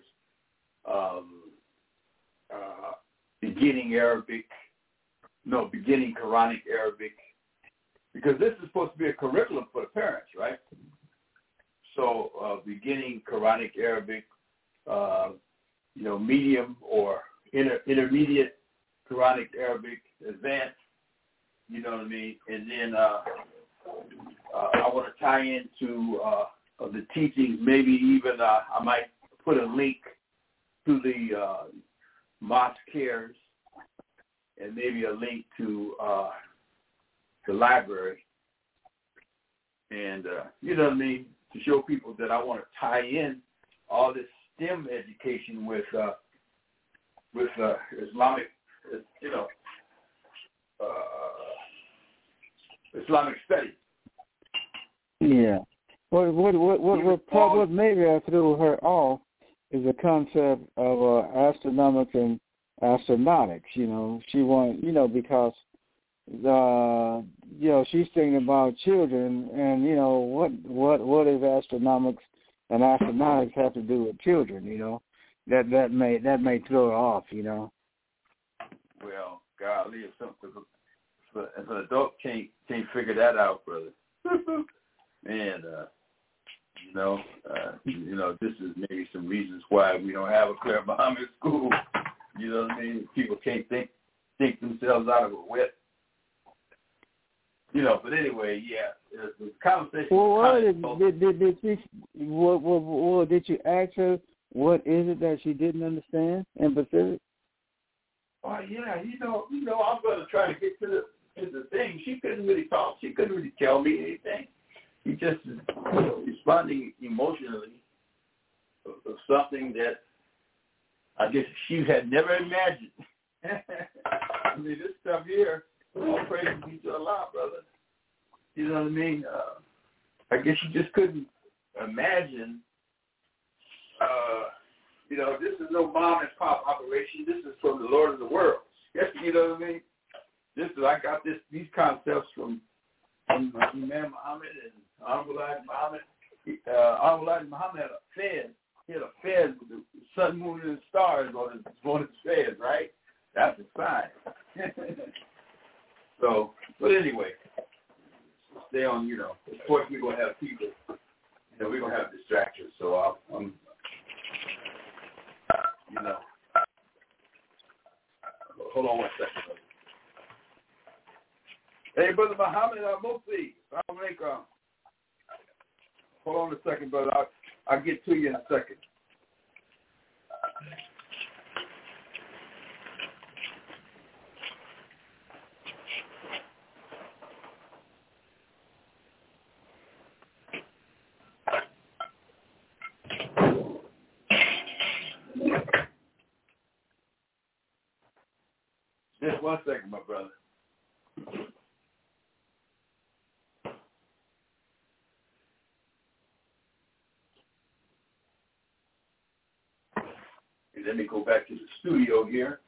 beginning Quranic Arabic, because this is supposed to be a curriculum for the parents, right? So beginning Quranic Arabic, medium or intermediate Quranic Arabic, advanced, you know what I mean? And then I want to tie into the teachings, maybe even I might put a link to the mosque cares and maybe a link to the library. And, you know what I mean, to show people that I want to tie in all this STEM education with Islamic, Islamic studies. Yeah. What maybe I threw her off is the concept of astronomics and astronautics. She want, because she's thinking about children, and what is astronomics and astronautics have to do with children? That may throw her off. Well, golly, if an adult can't figure that out, brother, man, this is maybe some reasons why we don't have a Claire Muhammad school. You know what I mean? People can't think themselves out of a wet. But anyway, yeah, the conversation. Well, did you ask her what is it that she didn't understand in Pacific? Oh yeah, I'm going to try to get to the thing. She couldn't really talk. She couldn't really tell me anything. She just responding emotionally of something that I guess she had never imagined. I mean, this stuff here, all praise be to Allah, brother. You know what I mean? I guess she just couldn't imagine. This is no mom and pop operation. This is from the Lord of the world. Yes, you know what I mean? I got these concepts from Imam Muhammad and Honorable Elijah Muhammad. Honorable Elijah Muhammad had a fez. He had a fez with the sun, moon, and stars on his fez, right? That's a sign. So, but anyway, stay on, of course we're going to have people, we're going to have distractions. So I'm hold on one second. Hey, Brother Muhammad Mufti, hold on a second, brother. I'll get to you in a second. Just 1 second, my brother. Let me go back to the studio here.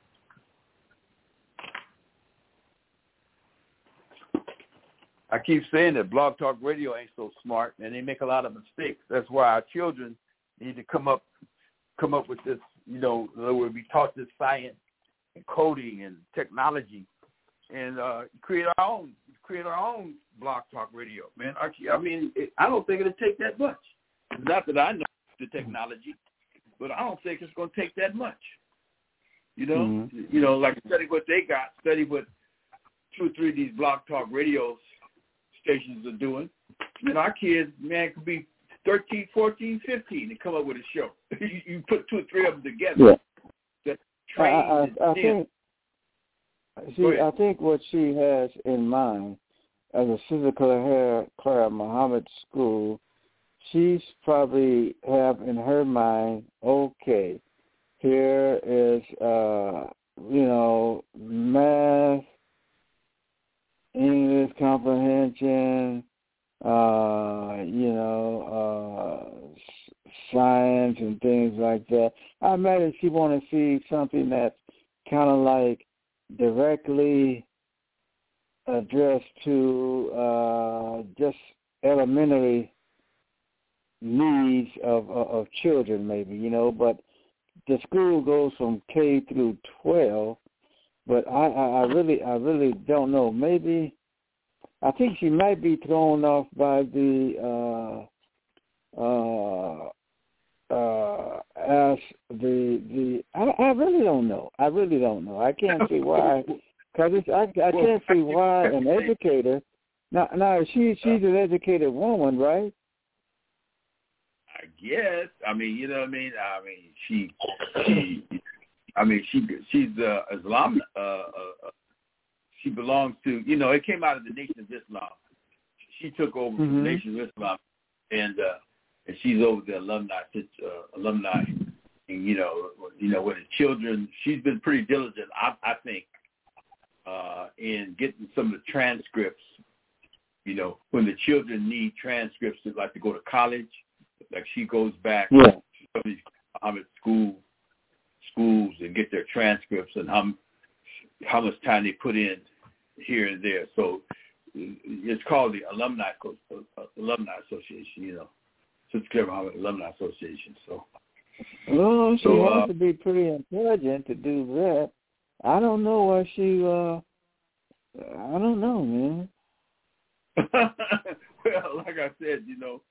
I keep saying that Blog Talk Radio ain't so smart, and they make a lot of mistakes. That's why our children need to come up with this, where we taught this science and coding and technology, and create our own Blog Talk Radio, man. I mean, I don't think it'll take that much. Not that I know the technology, but I don't think it's going to take that much. Mm-hmm. Like study what they got, study what 2 or 3 of these Blog Talk Radio stations are doing. Our kids, man, could be 13, 14, 15 and come up with a show. You put 2 or 3 of them together. Yeah. That trained. I think what she has in mind as a Sister Clara Muhammad School, she's probably have in her mind, okay, here is math, English comprehension, science and things like that. I imagine she want to see something that's kind of like directly addressed to just elementary needs of children, maybe, but the school goes from K through 12, but I really don't know. Maybe I think she might be thrown off by the I really don't know. I can't see why, because I can't see why an educator. Now she's an educated woman, right? I guess. I mean, you know what I mean. She's Islam. She belongs to. It came out of the Nation of Islam. She took over from the Nation of Islam, and she's over the alumni. And with the children, she's been pretty diligent. I think in getting some of the transcripts. When the children need transcripts, to like to go to college. Like she goes back to some of these Muhammad schools and get their transcripts and how much time they put in here and there. So it's called the Alumni Association, Sister Clara Muhammad Alumni Association. So, well, she has to be pretty intelligent to do that. I don't know why she. I don't know, man. Well, like I said,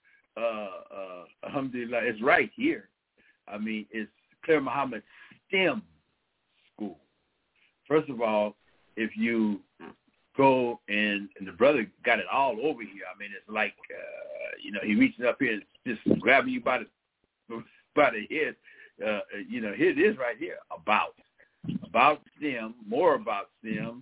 alhamdulillah, it's right here. I mean, it's Clara Muhammad STEM School. First of all, if you go and the brother got it all over here. I mean, it's like, he reaches up here and just grabbing you by the head. Here it is right here, about STEM, more about STEM,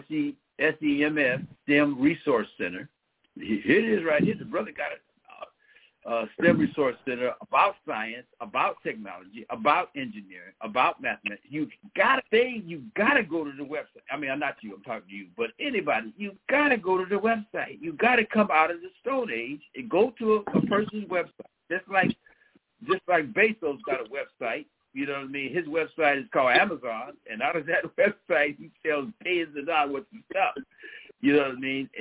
SEMS, STEM Resource Center. Here it is right here. The brother got it. STEM Resource Center, about science, about technology, about engineering, about mathematics. You gotta go to the website. I mean, not you, I'm talking to you, but anybody, you gotta go to the website. You gotta come out of the Stone Age and go to a person's website. Just like Bezos got a website. You know what I mean? His website is called Amazon, and out of that website, he sells millions of dollars worth of stuff. You know what I mean?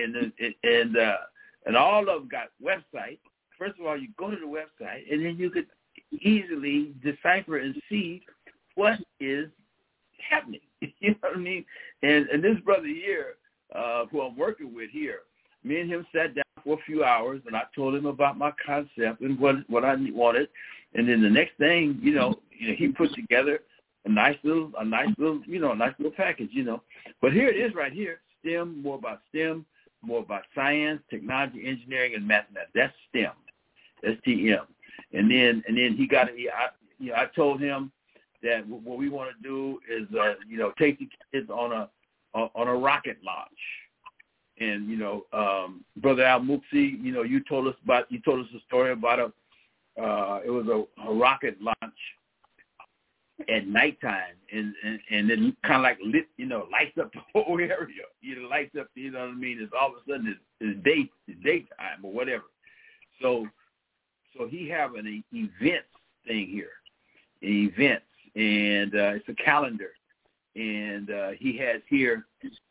And all of them got websites. First of all, you go to the website, and then you could easily decipher and see what is happening. You know what I mean? And this brother here, who I'm working with here, me and him sat down for a few hours, and I told him about my concept and what I wanted. And then the next thing, he put together a nice little package, But here it is right here. STEM, more about STEM, more about science, technology, engineering, and mathematics. That's STEM, STM. And then he got it. I told him that what we want to do is, take the kids on a rocket launch. And Brother Al Muksi, you told us a story about it was a rocket launch at nighttime, and it kind of like lit, lights up the whole area. Lights up, what I mean? It's all of a sudden it's daytime or whatever. So he have an events thing here, events, and it's a calendar, and he has here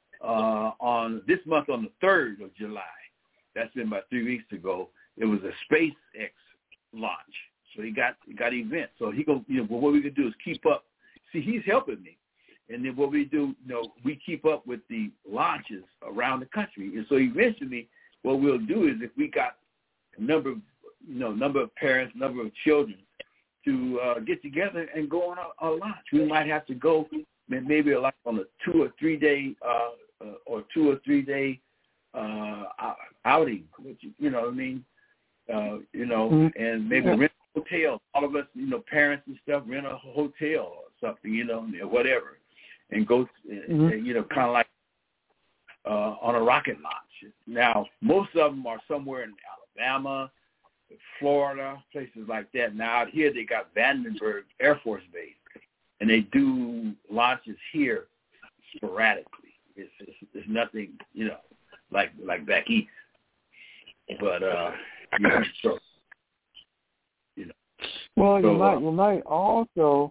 on this month on the 3rd of July. That's been about 3 weeks ago. It was a SpaceX launch. So he got events. So he go, what we can do is keep up. See, he's helping me. And then what we do, we keep up with the launches around the country. And so eventually what we'll do is if we got a number of parents, number of children to get together and go on a launch. We might have to go maybe like on a 2 or 3 day outing, you know what I mean? And maybe rent a hotel. All of us, parents and stuff, rent a hotel or something, you know, or whatever, and go, you know, kind of like on a rocket launch. Now, most of them are somewhere in Alabama, Florida, places like that. Now, out here, they got Vandenberg Air Force Base, and they do launches here sporadically. It's nothing, you know, like back east. But, you know, so, you know. Well, so, you might also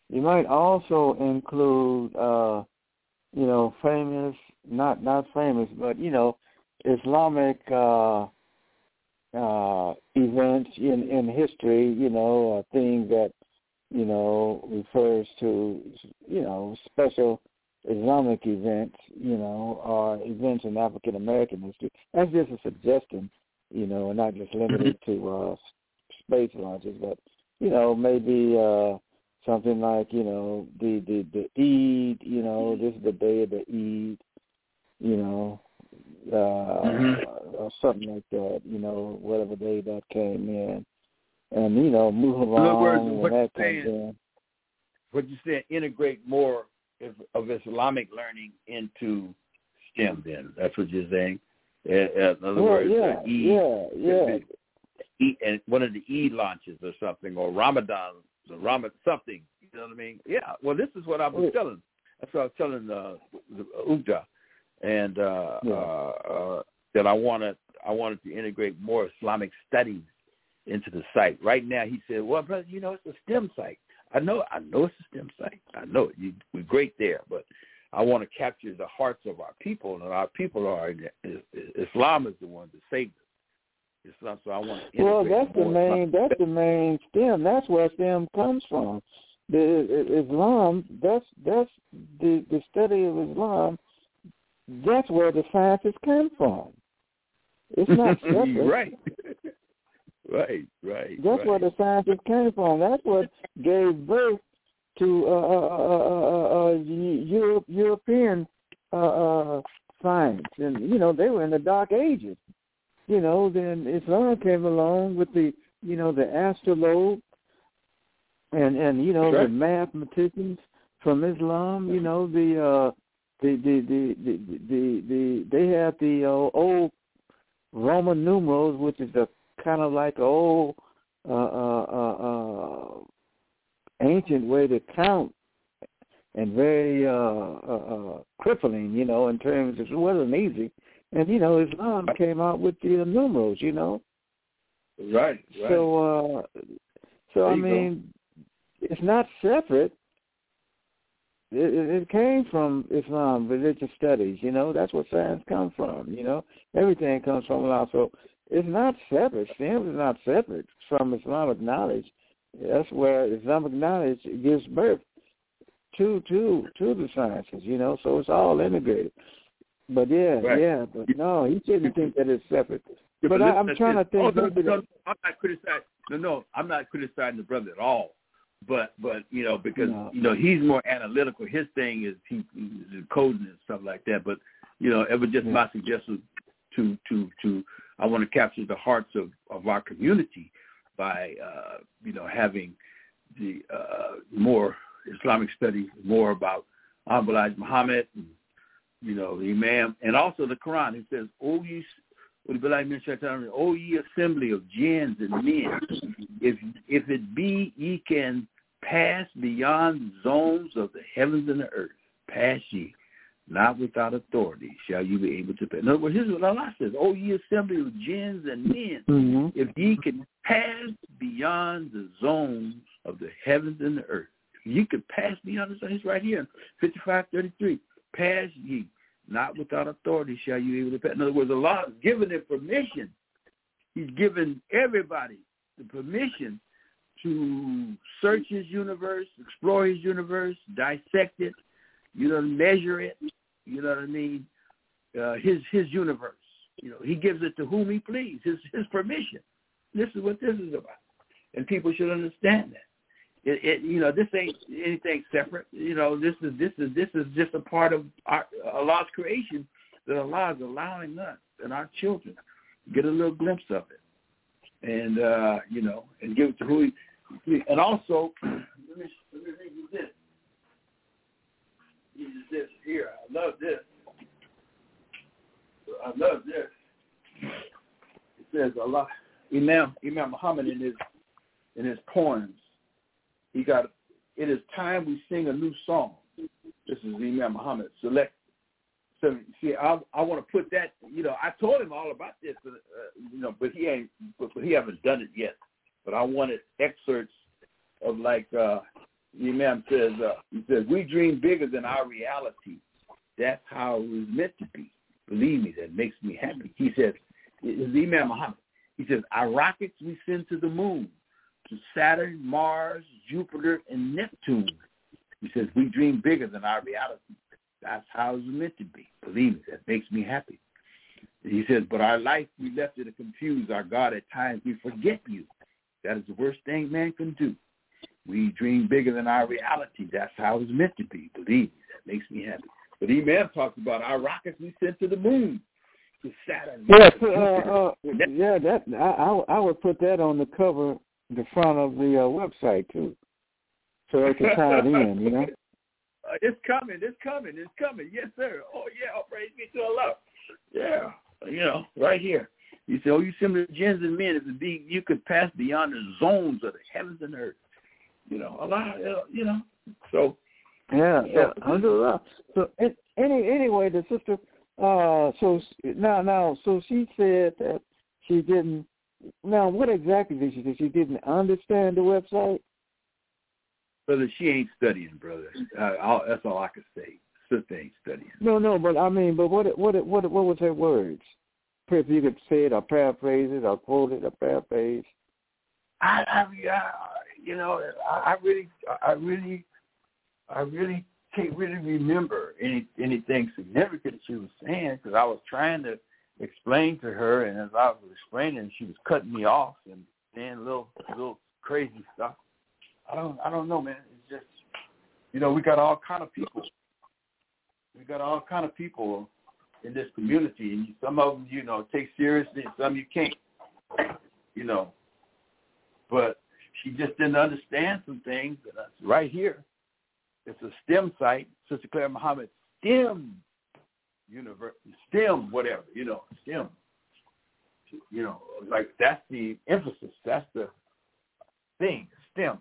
include, you know, famous, not famous, but, you know, Islamic events in history, you know, a thing that, you know, refers to, you know, special Islamic events, you know, or events in African American history. That's just a suggestion, you know, and not just limited to space launches, but, you know, maybe something like, you know, the Eid, you know, this is the day of the Eid, you know, or something like that, you know, whatever day that came in. And, you know, move along when that comes in. What you said, integrate more of Islamic learning into STEM then. That's what you're saying? In other words, Eid, and one of the Eid launches or something, or Ramadan something, you know what I mean? Yeah, well, this is what I was telling. That's what I was telling the Ugda, and that I wanted to integrate more Islamic studies into the site. Right now, he said, well, brother, you know, it's a STEM site. I know it's a STEM site. I know it. We're great there, but I want to capture the hearts of our people, and our people are, Islam is the one that saved us. Islam, so I want to integrate that's the main STEM. That's where STEM comes from. The Islam, that's the study of Islam. That's where the sciences come from. It's not separate. Right. Right. That's where the sciences came from. That's what gave birth to European science, and you know they were in the Dark Ages. You know, then Islam came along with the astrolabe, and you know the mathematicians from Islam. You know they had the old Roman numerals, which is the kind of like old ancient way to count, and very crippling, you know, in terms of it wasn't easy. And you know, Islam came out with the numerals, you know. Right. So I mean, it's not separate. It came from Islam, religious studies, you know. That's where science comes from, you know. Everything comes from Allah. So it's not separate. STEM is not separate from Islamic knowledge. That's where Islamic knowledge gives birth to the sciences, you know. So it's all integrated. But but no, he shouldn't think that it's separate. But I'm trying to think. I'm not criticizing. No, I'm not criticizing the brother at all. But you know, because you know he's more analytical. His thing is he's coding and stuff like that. But you know, it was just my suggestion to I want to capture the hearts of our community by you know having the more Islamic studies, more about Abu Elijah Muhammad, and, you know, the Imam, and also the Quran. It says, "O ye assembly of jinns and men, if it be ye can pass beyond the zones of the heavens and the earth, pass ye, not without authority shall you be able to pass." In other words, here's what Allah says: "O ye assembly of jinns and men, if ye can pass beyond the zones of the heavens and the earth." You could pass beyond the zones. It's right here, 55:33. Pass ye, not without authority shall you be able to pass. In other words, Allah has given it permission. He's given everybody the permission to search his universe, explore his universe, dissect it, you know, measure it, you know what I mean, his universe. You know, he gives it to whom he please, his permission. This is what this is about. And people should understand that. You know, this ain't anything separate. You know, this is just a part of Allah's creation that Allah is allowing us and our children to get a little glimpse of it, and you know, and give it to who he. And also, let me read you this. love this. I love this. It says a lot. Imam Muhammad in his poems, he got, it is time we sing a new song. This is Imam Muhammad. Select. So see, I want to put that. I told him all about this, but he haven't done it yet. But I wanted excerpts of like Imam says. He says, "We dream bigger than our reality. That's how it was meant to be. Believe me, that makes me happy." He says, "It's Imam Muhammad." He says, "Our rockets we send to the moon, to Saturn, Mars, Jupiter, and Neptune." He says, "We dream bigger than our reality. That's how it's meant to be. Believe me, that makes me happy." He says, "But our life, we left it to confuse our God. At times we forget you. That is the worst thing man can do. We dream bigger than our reality. That's how it's meant to be. Believe me, that makes me happy." But Imam talks about our rockets we sent to the moon, to Saturn. I would put that on the cover, the front of the website too, so they can tie it in. It's coming. Yes, sir. Oh, yeah. Praise be to Allah. Yeah. Right here. You say, "Oh, you similar jinns and men, if it be, you could pass beyond the zones of the heavens and earth." Allah, So. Yeah. Alhamdulillah. So anyway, the sister. So she said that she didn't. Now, what exactly did she say? She didn't understand the website. Brother, she ain't studying, brother. That's all I can say. Sister ain't studying. No, but what was her words? If you could say it, or paraphrase it, or quote it, or paraphrase. I really can't really remember anything significant she was saying, because I was trying to explain to her, and as I was explaining, she was cutting me off and saying little crazy stuff. I don't know, man. It's just, we got all kind of people. We got all kind of people in this community, and some of them, take seriously, and some you can't, But she just didn't understand some things. And that's right here. It's a STEM site, Sister Claire Muhammad, STEM University, STEM whatever, STEM. Like that's the emphasis. That's the thing, STEM.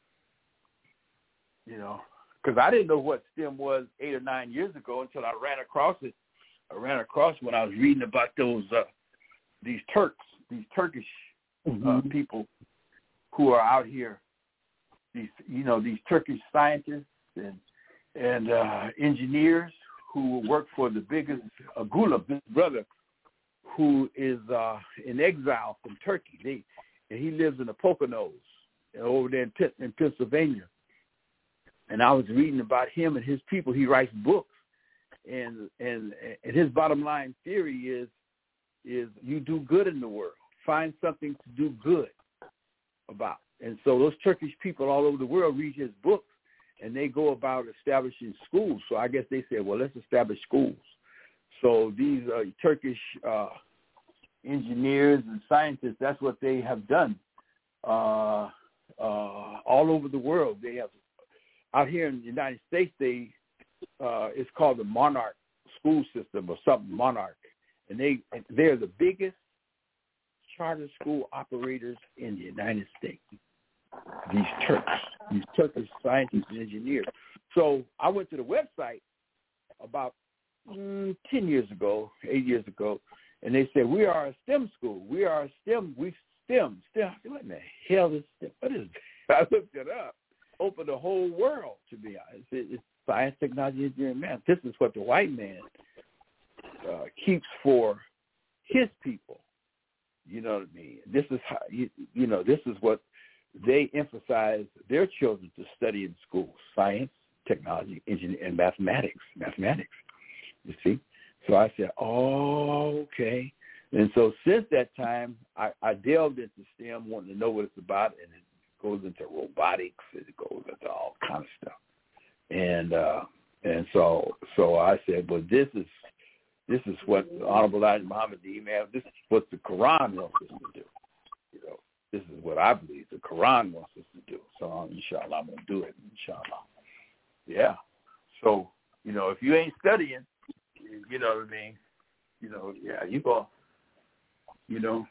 Because I didn't know what STEM was 8 or 9 years ago until I ran across it. I ran across when I was reading about these Turkish people who are out here. These Turkish scientists and engineers who work for the biggest Gulab, this brother who is in exile from Turkey. He lives in the Poconos over there in Pennsylvania. And I was reading about him and his people. He writes books, and his bottom line theory is you do good in the world. Find something to do good about. And so those Turkish people all over the world read his books, and they go about establishing schools. So I guess they said, well, let's establish schools. So these Turkish engineers and scientists, that's what they have done all over the world. They have. Out here in the United States, it's called the Monarch school system or something, Monarch. And they're the biggest charter school operators in the United States. These Turkish scientists and engineers. So I went to the website about 10 years ago, 8 years ago, and they said, we are a STEM school. We are a STEM. We STEM. I said, what in the hell is STEM? What is that? I looked it up. Open the whole world, to be honest. It's science, technology, engineering, math. This is what the white man keeps for his people. You know what I mean? This is how this is what they emphasize their children to study in schools: science, technology, engineering, and mathematics. You see? So I said, oh, okay. And so since that time, I delved into STEM, wanting to know what it's about, and it goes into robotics, it goes into all kind of stuff. And so I said, well, this is what the Honorable Elijah Muhammad, the Imam, this is what the Quran wants us to do. This is what I believe the Quran wants us to do. So inshallah, I'm going to do it, inshallah. Yeah. So, if you ain't studying, You know what I mean? You know, yeah, you go. You know,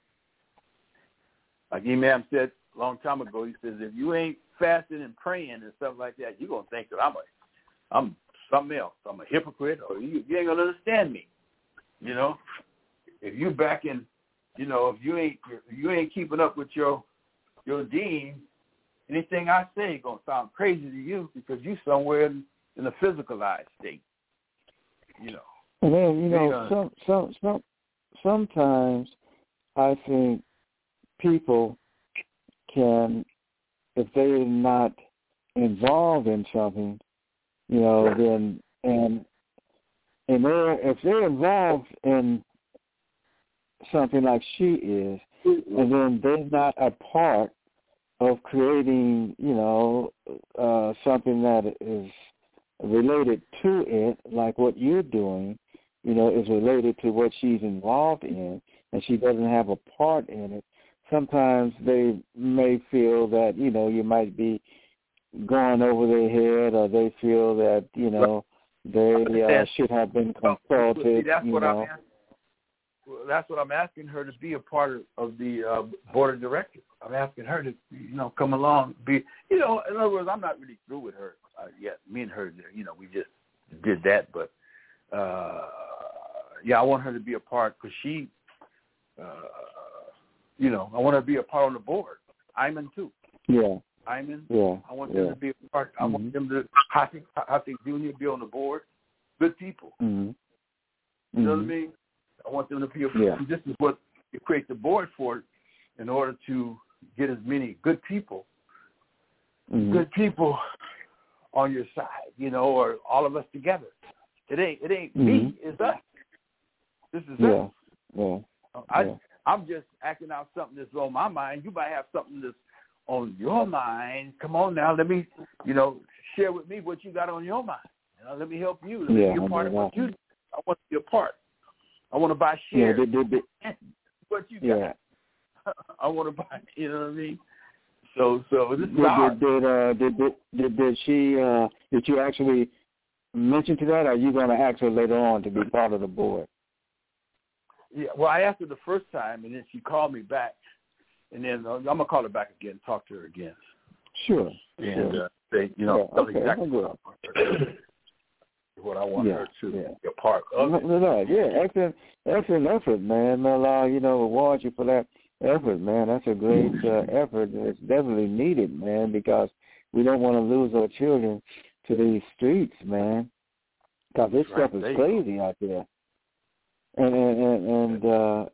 like Imam said a long time ago, he says, if you ain't fasting and praying and stuff like that, you're gonna think that I'm something else. I'm a hypocrite, or you ain't gonna understand me. You know, if you back in, you know, if you ain't keeping up with your deen, anything I say is gonna sound crazy to you because you somewhere in a physicalized state. You know. And then, you know, sometimes I think people can, if they're not involved in something, you know, then if they're involved in something like she is, and then they're not a part of creating, you know, something that is related to it, like what you're doing, you know, is related to what she's involved in, and she doesn't have a part in it. Sometimes they may feel that, you know, you might be going over their head, or they feel that, you know, they should have been consulted. That's what I'm asking her to be a part of the board of directors. I'm asking her to, you know, come along, be, you know, in other words, I'm not really through with her yet. Me and her, you know, we just did that, but yeah, I want her to be a part because she, you know, I want her to be a part on the board. Iman too. Yeah. Iman. Yeah. I want them to be a part. I want them to, Hafiz Jr. be on the board. Good people. Mm-hmm. You know what I mean? I want them to be a part. Yeah. This is what you create the board for, in order to get as many good people on your side, you know, or all of us together. It ain't me, it's us. This is us. Yeah. I'm just acting out something that's on my mind. You might have something that's on your mind. Come on now, let me, you know, share with me what you got on your mind. You know, let me help you. Let me be a part of what you do. I want to be a part. I want to buy shares. What you got? Yeah. I want to buy. You know what I mean? So this is hard. Did you actually mention to that, or are you going to ask her later on to be part of the board? Yeah, well, I asked her the first time, and then she called me back, and then I'm going to call her back again, talk to her again. Sure. And say, you know, exactly what I want her to be a part of. Excellent effort, man. Allah, you know, reward you for that effort, man. That's a great effort. It's definitely needed, man, because we don't want to lose our children to these streets, man, because this stuff is crazy out there. And oh,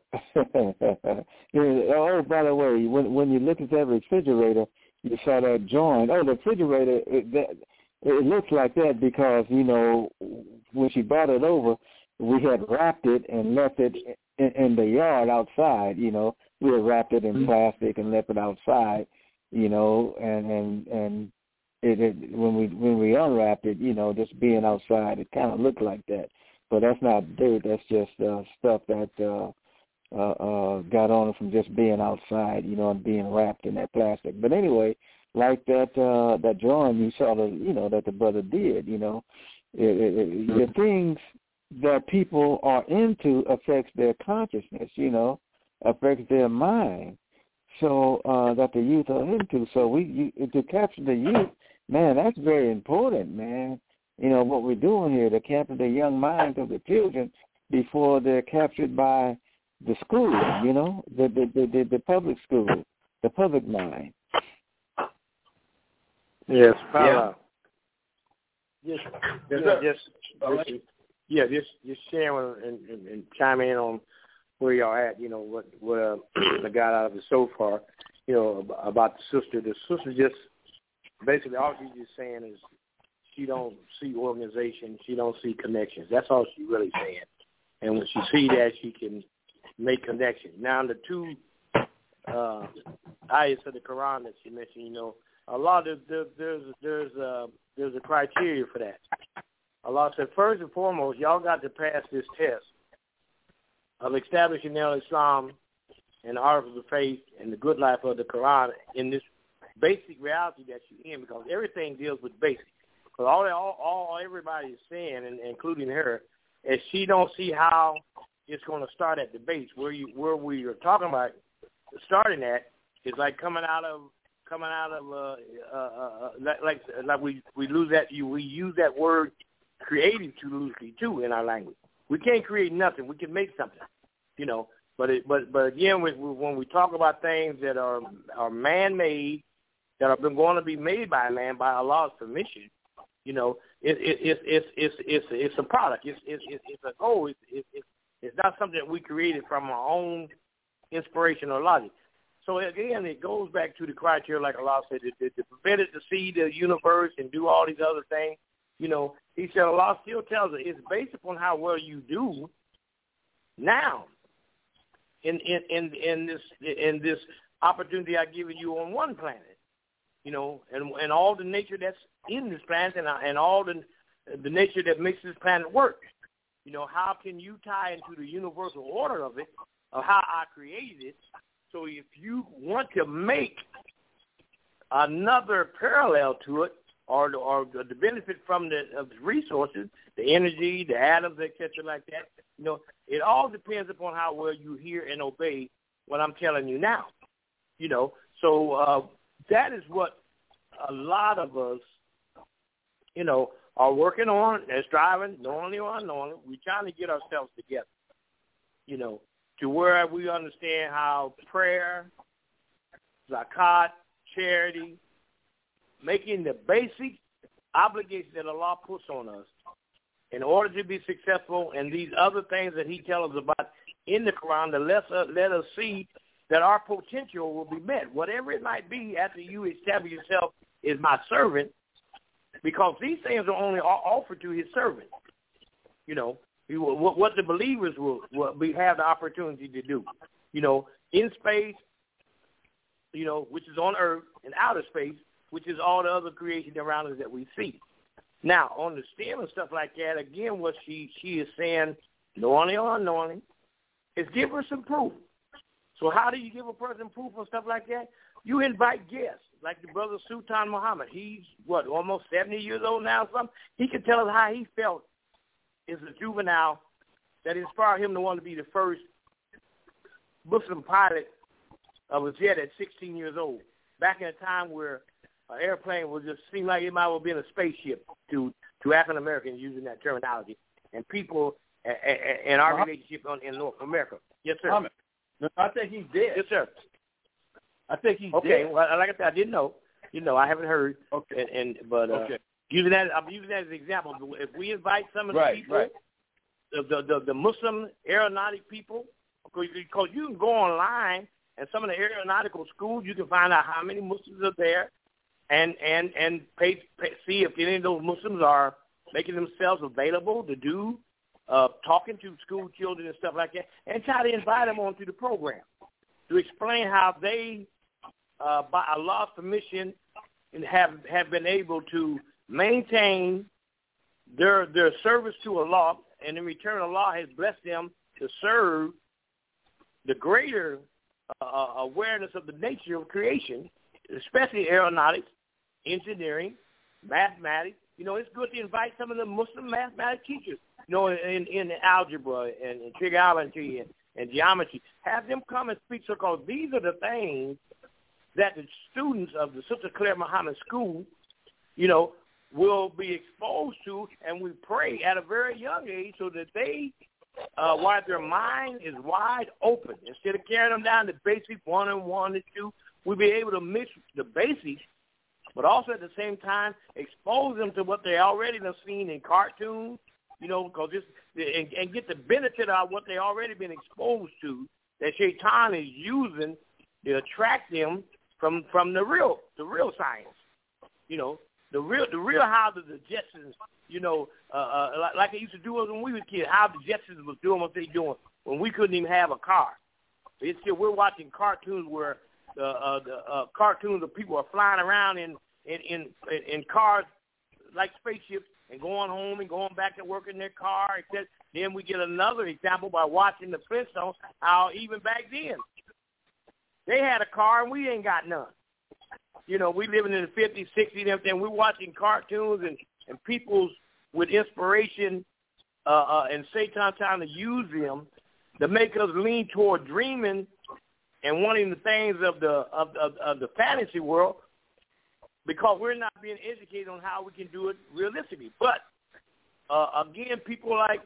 by the way, when you look at that refrigerator, you saw that joint. Oh, the refrigerator, it looks like that because, you know, when she brought it over, we had wrapped it and left it in the yard outside, you know. We had wrapped it in plastic and left it outside, you know, and it when we unwrapped it, you know, just being outside, it kind of looked like that. But that's not dirt. That's just stuff that got on it from just being outside, you know, and being wrapped in that plastic. But anyway, like that drawing you saw, that the brother did, you know, the things that people are into affects their consciousness, you know, affects their mind. So that the youth are into. So to capture the youth, man, that's very important, man. You know, what we're doing here, to capture the young minds of the children before they're captured by the school, you know, the public school, the public mind. Yes. Just sharing and chiming in on where y'all at, you know, what I got out of it so far, you know, about the sister. The sister just, basically all she's just saying is, she don't see organization. She don't see connections. That's all she's really saying. And when she see that, she can make connections. Now, the two ayahs of the Quran that she mentioned, you know, Allah, there's a criteria for that. Allah said, first and foremost, y'all got to pass this test of establishing Islam and the articles of faith and the good life of the Quran in this basic reality that you're in, because everything deals with basics. Because all everybody is saying, and including her, and she don't see how it's going to start at the base. Where we are talking about starting at is like coming out of like we lose that we use that word creative too loosely too in our language. We can't create nothing. We can make something, you know. But again, when we talk about things that are man-made, that are going to be made by man by Allah's permission, you know, it's a product. It's a goal. It's not something that we created from our own inspiration or logic. So again, it goes back to the criteria, like Allah said, to prevent it to see the universe and do all these other things. You know, He said Allah still tells us it's based upon how well you do now in this opportunity I've given you on one planet. You know, and all the nature that's in this planet and all the nature that makes this planet work. You know, how can you tie into the universal order of it, of how I created it? So if you want to make another parallel to it, or the benefit from the resources, the energy, the atoms, etc., like that, you know, it all depends upon how well you hear and obey what I'm telling you now. You know, so that is what a lot of us, you know, are working on and striving, knowingly or unknowingly. We're trying to get ourselves together, you know, to where we understand how prayer, zakat, charity, making the basic obligations that Allah puts on us in order to be successful, and these other things that He tells us about in the Quran to let us see that our potential will be met, whatever it might be after you establish yourself as my servant, because these things are only offered to His servant. You know, what the believers will have the opportunity to do. You know, in space, you know, which is on Earth, and outer space, which is all the other creation around us that we see. Now, on the STEM and stuff like that, again, what she is saying, knowingly or unknowingly, is give her some proof. So how do you give a person proof on stuff like that? You invite guests, like the brother Sultan Muhammad. He's, almost 70 years old now or something? He can tell us how he felt as a juvenile that inspired him to want to be the first Muslim pilot of a jet at 16 years old, back in a time where an airplane would just seem like it might have been a spaceship to African Americans, using that terminology, and people in our relationship in North America. Yes, sir. No, I think he's dead. Yes, sir. I think he's dead. Okay, well, like I said, I didn't know. You know, I haven't heard. Okay. Okay. I'm using that as an example. If we invite some of the people, the Muslim aeronautic people, because you can go online and some of the aeronautical schools, you can find out how many Muslims are there, and see if any of those Muslims are making themselves available to do talking to school children and stuff like that, and try to invite them onto the program to explain how they, by Allah's permission, have been able to maintain their service to Allah, and in return Allah has blessed them to serve the greater awareness of the nature of creation, especially aeronautics, engineering, mathematics. You know, it's good to invite some of the Muslim mathematics teachers, you know, in algebra and trigonometry and geometry. Have them come and speak, because these are the things that the students of the Sister Claire Muhammad School, you know, will be exposed to, and we pray at a very young age so that they, while their mind is wide open, instead of carrying them down to basic 1 and 1 and 2, we'll be able to mix the basics, but also at the same time expose them to what they already have seen in cartoons, you know, because and get the benefit of what they already been exposed to, that Shaitan is using to attract them from the real science, you know, the real how the Jetsons, you know, like they used to do when we were kids, how the Jetsons was doing what they doing when we couldn't even have a car. It's still, we're watching cartoons where the cartoons of people are flying around in cars like spaceships and going home and going back to work in their car. Except then we get another example by watching the Flintstones, how even back then they had a car and we ain't got none. You know, we living in the 50s, 60s, and everything. We're watching cartoons and people's with inspiration and Satan trying to use them to make us lean toward dreaming and wanting the things of the fantasy world, because we're not being educated on how we can do it realistically. But again, people like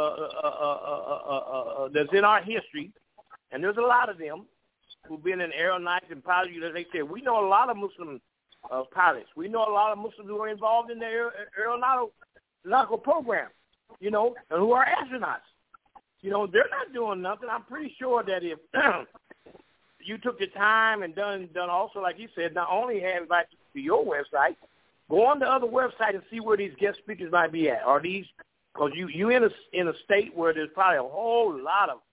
that's in our history, and there's a lot of them who've been in aeronautics and pilots. They say we know a lot of Muslim pilots. We know a lot of Muslims who are involved in the aeronautical program, and who are astronauts. They're not doing nothing. I'm pretty sure that if you took the time and done also, like you said, not only have invite to your website, go on the other website and see where these guest speakers might be at. Are these, because you in a state where there's probably a whole lot of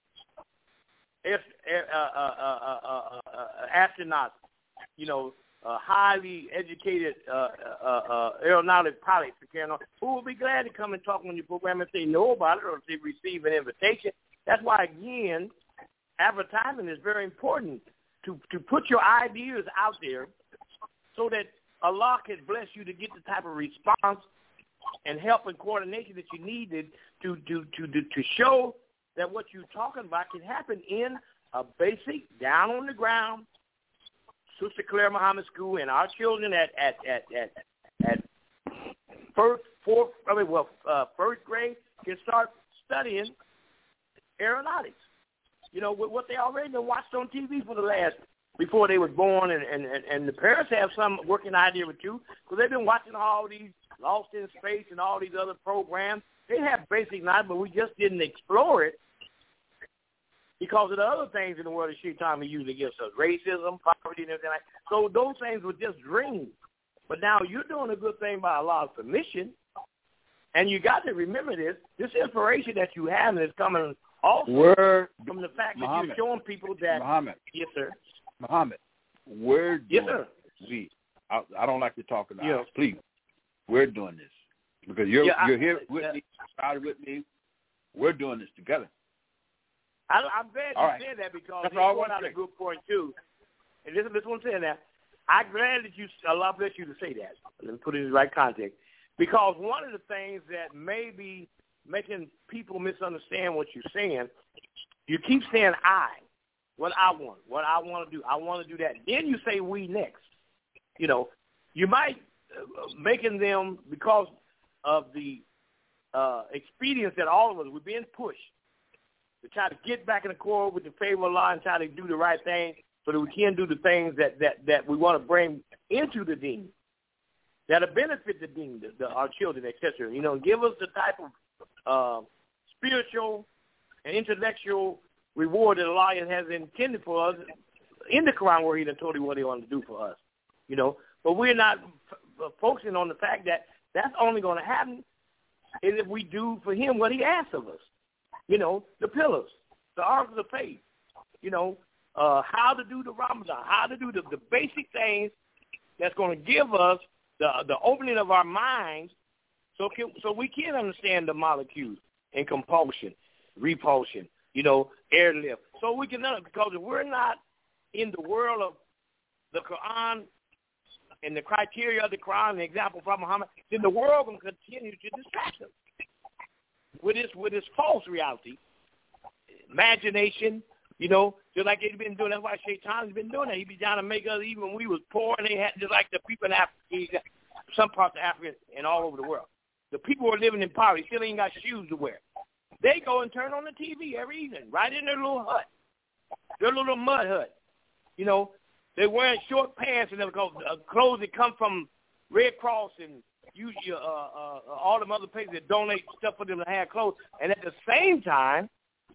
astronauts, highly educated aeronautic pilots who will be glad to come and talk on your program if they know about it or if they receive an invitation. That's why, again, advertising is very important to put your ideas out there so that Allah can bless you to get the type of response and help and coordination that you needed to show that what you're talking about can happen in a basic, down on the ground, Sister Claire Muhammad School, and our children at first grade can start studying aeronautics. With what they already been watched on TV before they were born, and the parents have some working idea with you, because they've been watching all these Lost in Space and all these other programs. They have basic knowledge, but we just didn't explore it because of the other things in the world that Shaitan usually gives us, racism, poverty, and everything like that. So those things were just dreams. But now you're doing a good thing by Allah's permission, and you got to remember this inspiration that you have is coming also from the fact that you're showing people that. Muhammad. Yes, sir. Muhammad, we're doing this. I don't like to talk about it. Please, we're doing this because you're here with me, started with me. We're doing this together. I'm glad you said that because you brought out a good point too. And this is what I'm saying now. I'm glad that Allah bless you to say that. Let me put it in the right context. Because one of the things that may be making people misunderstand what you're saying, you keep saying what I want to do. I want to do that. Then you say we next. You might making them, because of the experience that all of us, we're being pushed to try to get back in accord with the favor of Allah and try to do the right thing so that we can do the things that we want to bring into the deen, that'll benefit the deen, our children, etc. Give us the type of spiritual and intellectual reward that Allah has intended for us in the Quran, where He done told you what He wanted to do for us. But we're not focusing on the fact that that's only going to happen is if we do for Him what He asks of us. The pillars, the articles of faith, how to do the Ramadan, how to do the basic things that's going to give us the opening of our minds so we can understand the molecules and compulsion, repulsion, airlift. So we can know, because if we're not in the world of the Quran and the criteria of the Quran and the example from Muhammad, then the world will continue to distract us with this false reality, imagination, just like they've been doing. That's why Shaitan's been doing that. He be trying to make us, even when we was poor, and they had, just like the people in Africa, some parts of Africa and all over the world. The people who are living in poverty still ain't got shoes to wear. They go and turn on the TV every evening, right in their little hut, their little mud hut. They're wearing short pants and clothes that come from Red Cross and usually all them other places that donate stuff for them to have clothes. And at the same time,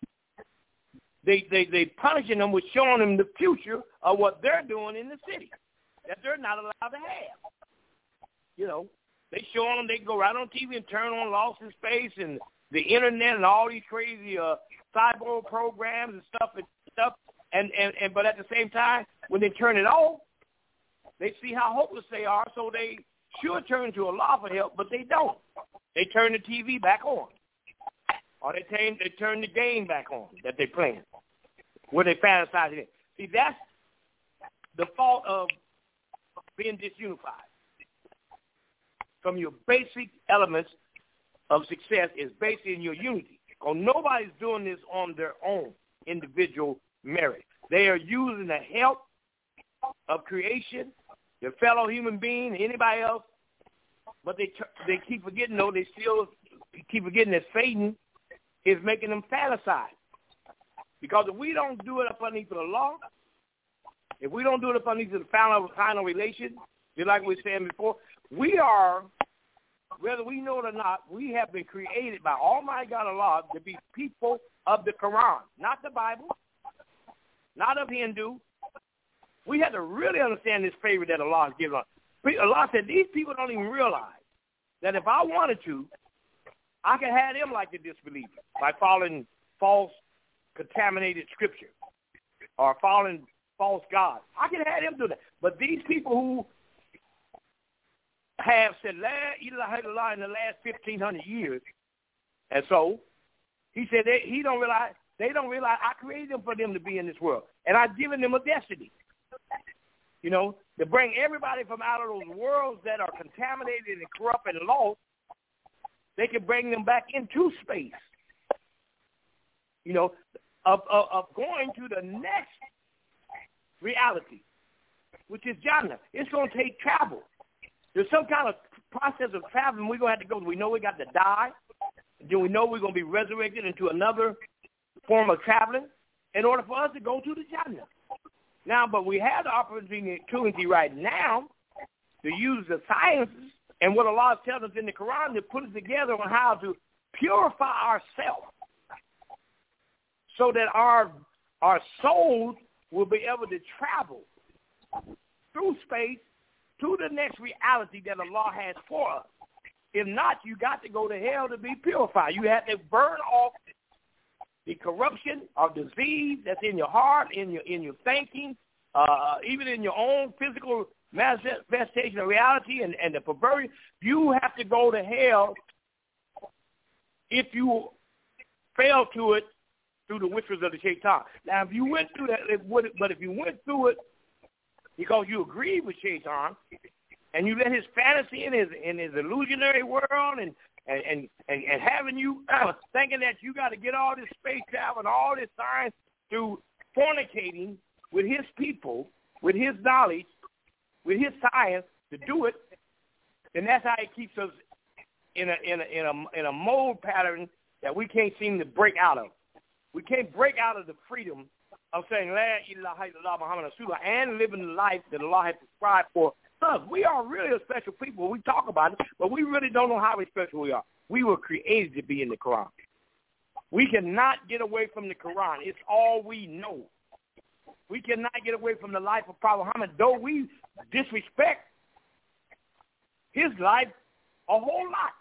they punishing them with showing them the future of what they're doing in the city that they're not allowed to have. They show them, they go right on TV and turn on Lost in Space and the internet and all these crazy cyber programs and stuff. But at the same time, when they turn it off, they see how hopeless they are, so they should turn to Allah for help, but they don't. They turn the TV back on, or they turn the game back on that they're playing, where they fantasize it. See, that's the fault of being disunified from your basic elements of success is based in your unity. Because nobody's doing this on their own individual merit. They are using the help of creation, their fellow human being, anybody else, but they keep forgetting, though, they still keep forgetting that Satan is making them fantasize. Because if we don't do it up underneath the law, if we don't do it up underneath the final relation, just like we were saying before, we are, whether we know it or not, we have been created by Almighty God Allah to be people of the Quran, not the Bible, not of Hindu. We have to really understand this favor that Allah has given us. Allah said these people don't even realize that if I wanted to, I could have them like the disbelievers by following false, contaminated scripture or following false gods. I could have them do that. But these people who have said La ilaha illallah in the last 1,500 years, and so he said they don't realize I created them for them to be in this world, and I've given them a destiny. You know, to bring everybody from out of those worlds that are contaminated and corrupt and lost, they can bring them back into space. You know, of going to the next reality, which is Jannah. It's going to take travel. There's some kind of process of traveling we're going to have to go through. We know we got to die. Then we know we're going to be resurrected into another form of traveling in order for us to go to the Jannah. Now, but we have the opportunity right now to use the sciences and what Allah tells us in the Quran to put it together on how to purify ourselves so that our souls will be able to travel through space to the next reality that Allah has for us. If not, you got to go to hell to be purified. You have to burn off the corruption of disease that's in your heart, in your thinking, even in your own physical manifestation of reality and the perversion. You have to go to hell if you fail to it through the whispers of the shaitan. Now, if you went through that, but if you went through it because you agreed with shaitan and you let his fantasy in his illusionary world and having you thinking that you got to get all this space travel and all this science through fornicating with his people, with his knowledge, with his science to do it, then that's how it keeps us in a mold pattern that we can't seem to break out of. We can't break out of the freedom of saying La ilaha illallah Muhammad Rasulullah and living the life that Allah has prescribed for us. We are really a special people. We talk about it, but we really don't know how special we are. We were created to be in the Quran. We cannot get away from the Quran. It's all we know. We cannot get away from the life of Prophet Muhammad, though we disrespect his life a whole lot.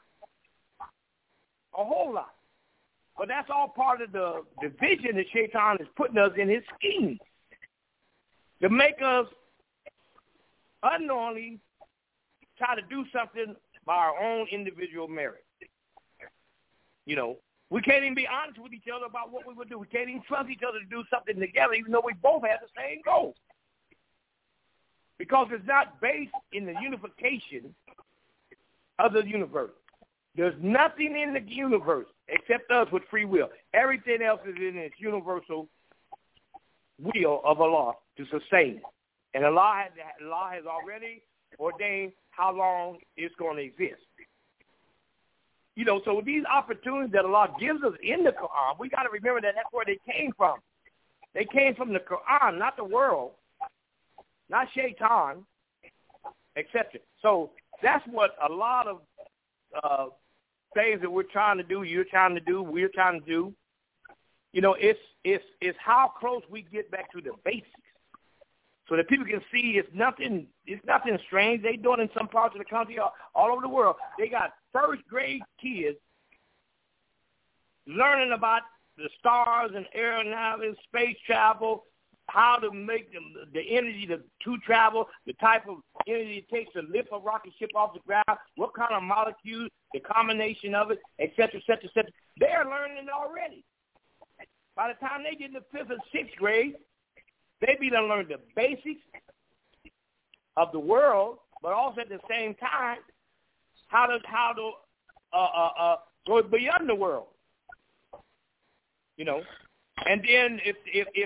A whole lot. But that's all part of the division that Shaitan is putting us in his scheme to make us unknowingly try to do something by our own individual merit. You know, we can't even be honest with each other about what we would do. We can't even trust each other to do something together, even though we both have the same goal. Because it's not based in the unification of the universe. There's nothing in the universe except us with free will. Everything else is in its universal will of Allah to sustain. And Allah has already ordained how long it's going to exist. You know, so these opportunities that Allah gives us in the Quran, we got to remember that that's where they came from. They came from the Quran, not the world, not Shaitan, etc. So that's what a lot of things that we're trying to do, you're trying to do, we're trying to do. You know, it's how close we get back to the basics, so that people can see it's nothing strange. They do it in some parts of the country, all over the world. They got first grade kids learning about the stars and aeronautics, space travel, how to make the energy to travel, the type of energy it takes to lift a rocket ship off the ground, what kind of molecules, the combination of it, et cetera, et cetera, et cetera. They're learning it already. By the time they get in the 5th and 6th grade, they be done learn the basics of the world, but also at the same time how to So it's beyond the world. You know, and then if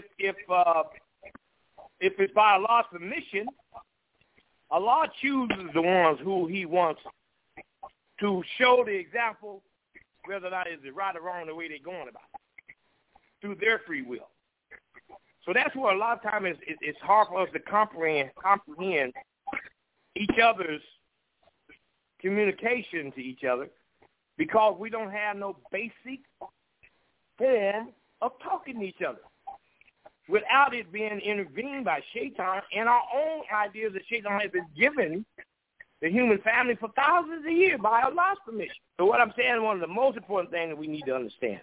it's by Allah's permission, Allah chooses the ones who He wants to show the example, whether or not is it right or wrong the way they're going about it, through their free will. So that's where a lot of times it's hard for us to comprehend each other's communication to each other, because we don't have no basic form of talking to each other without it being intervened by Shaitan and our own ideas that Shaitan has been given the human family for thousands of years by Allah's permission. So what I'm saying, one of the most important things that we need to understand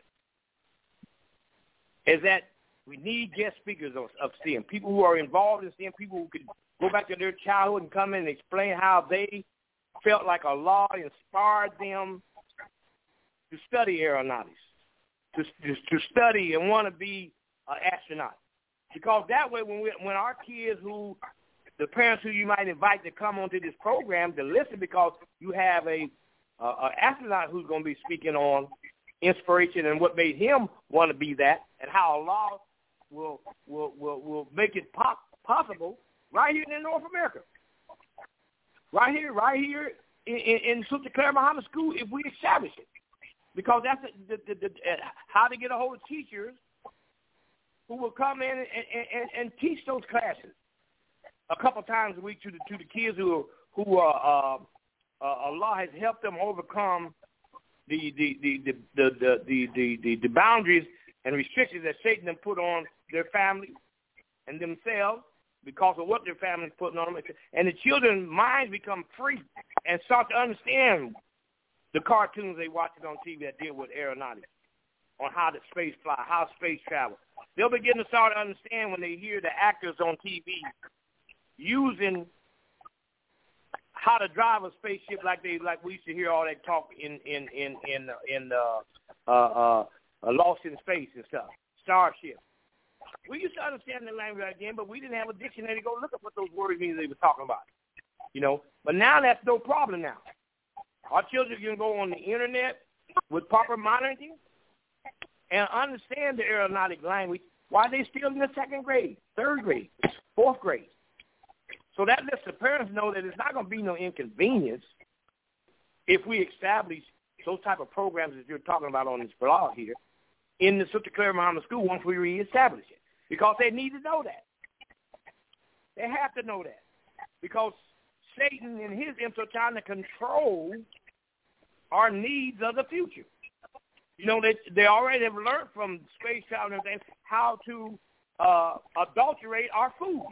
is that we need guest speakers of sin, people who are involved in sin, people who could go back to their childhood and come in and explain how they felt like Allah inspired them to study aeronautics, to study and want to be an astronaut. Because that way, when our kids the parents who you might invite to come onto this program to listen, because you have a astronaut who's going to be speaking on inspiration and what made him want to be that, and how Allah will make it possible right here in North America, right here in Sister Claire Muhammad School, if we establish it. Because that's how to get a hold of teachers who will come in and teach those classes a couple times a week to the kids who Allah has helped them overcome the boundaries and restrictions that Satan has put on their family and themselves because of what their family's putting on them. And the children's minds become free and start to understand the cartoons they watching on TV that deal with aeronautics, on how the space fly, how space travel. They'll begin to start to understand when they hear the actors on TV using how to drive a spaceship like we used to hear all that talk in Lost in Space and stuff, Starship. We used to understand the language again, but we didn't have a dictionary to go look up what those words mean they were talking about. You know, but now that's no problem now. Our children can go on the internet with proper monitoring and understand the aeronautic language while they're still in the second grade, third grade, fourth grade. So that lets the parents know that it's not going to be no inconvenience if we establish those type of programs that you're talking about on this blog here in the Sister Claire Muhammad School once we reestablish it. Because they need to know that. They have to know that. Because Satan and his imps are trying to control our needs of the future. You know, they already have learned from space travel and things how to adulterate our food.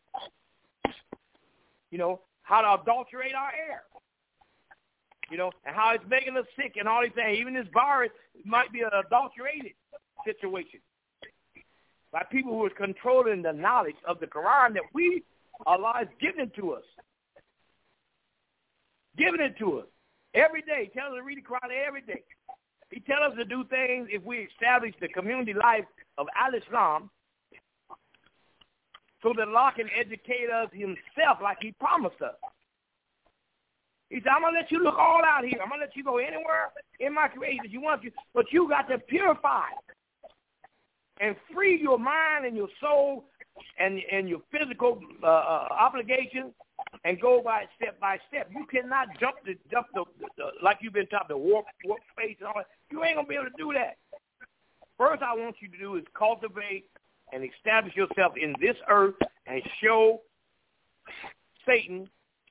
You know, how to adulterate our air. You know, and how it's making us sick and all these things. Even this virus might be an adulterated situation by people who are controlling the knowledge of the Quran that Allah has given to us. Giving it to us every day. He tells us to read the Quran every day. He tells us to do things if we establish the community life of Al-Islam so that Allah can educate us himself like he promised us. He said, I'm going to let you look all out here. I'm going to let you go anywhere in my creation that you want to, but you got to purify and free your mind and your soul and your physical obligations and go by step. You cannot jump the like you've been taught, the warp space and all that. You ain't going to be able to do that. First, I want you to do is cultivate and establish yourself in this earth and show Satan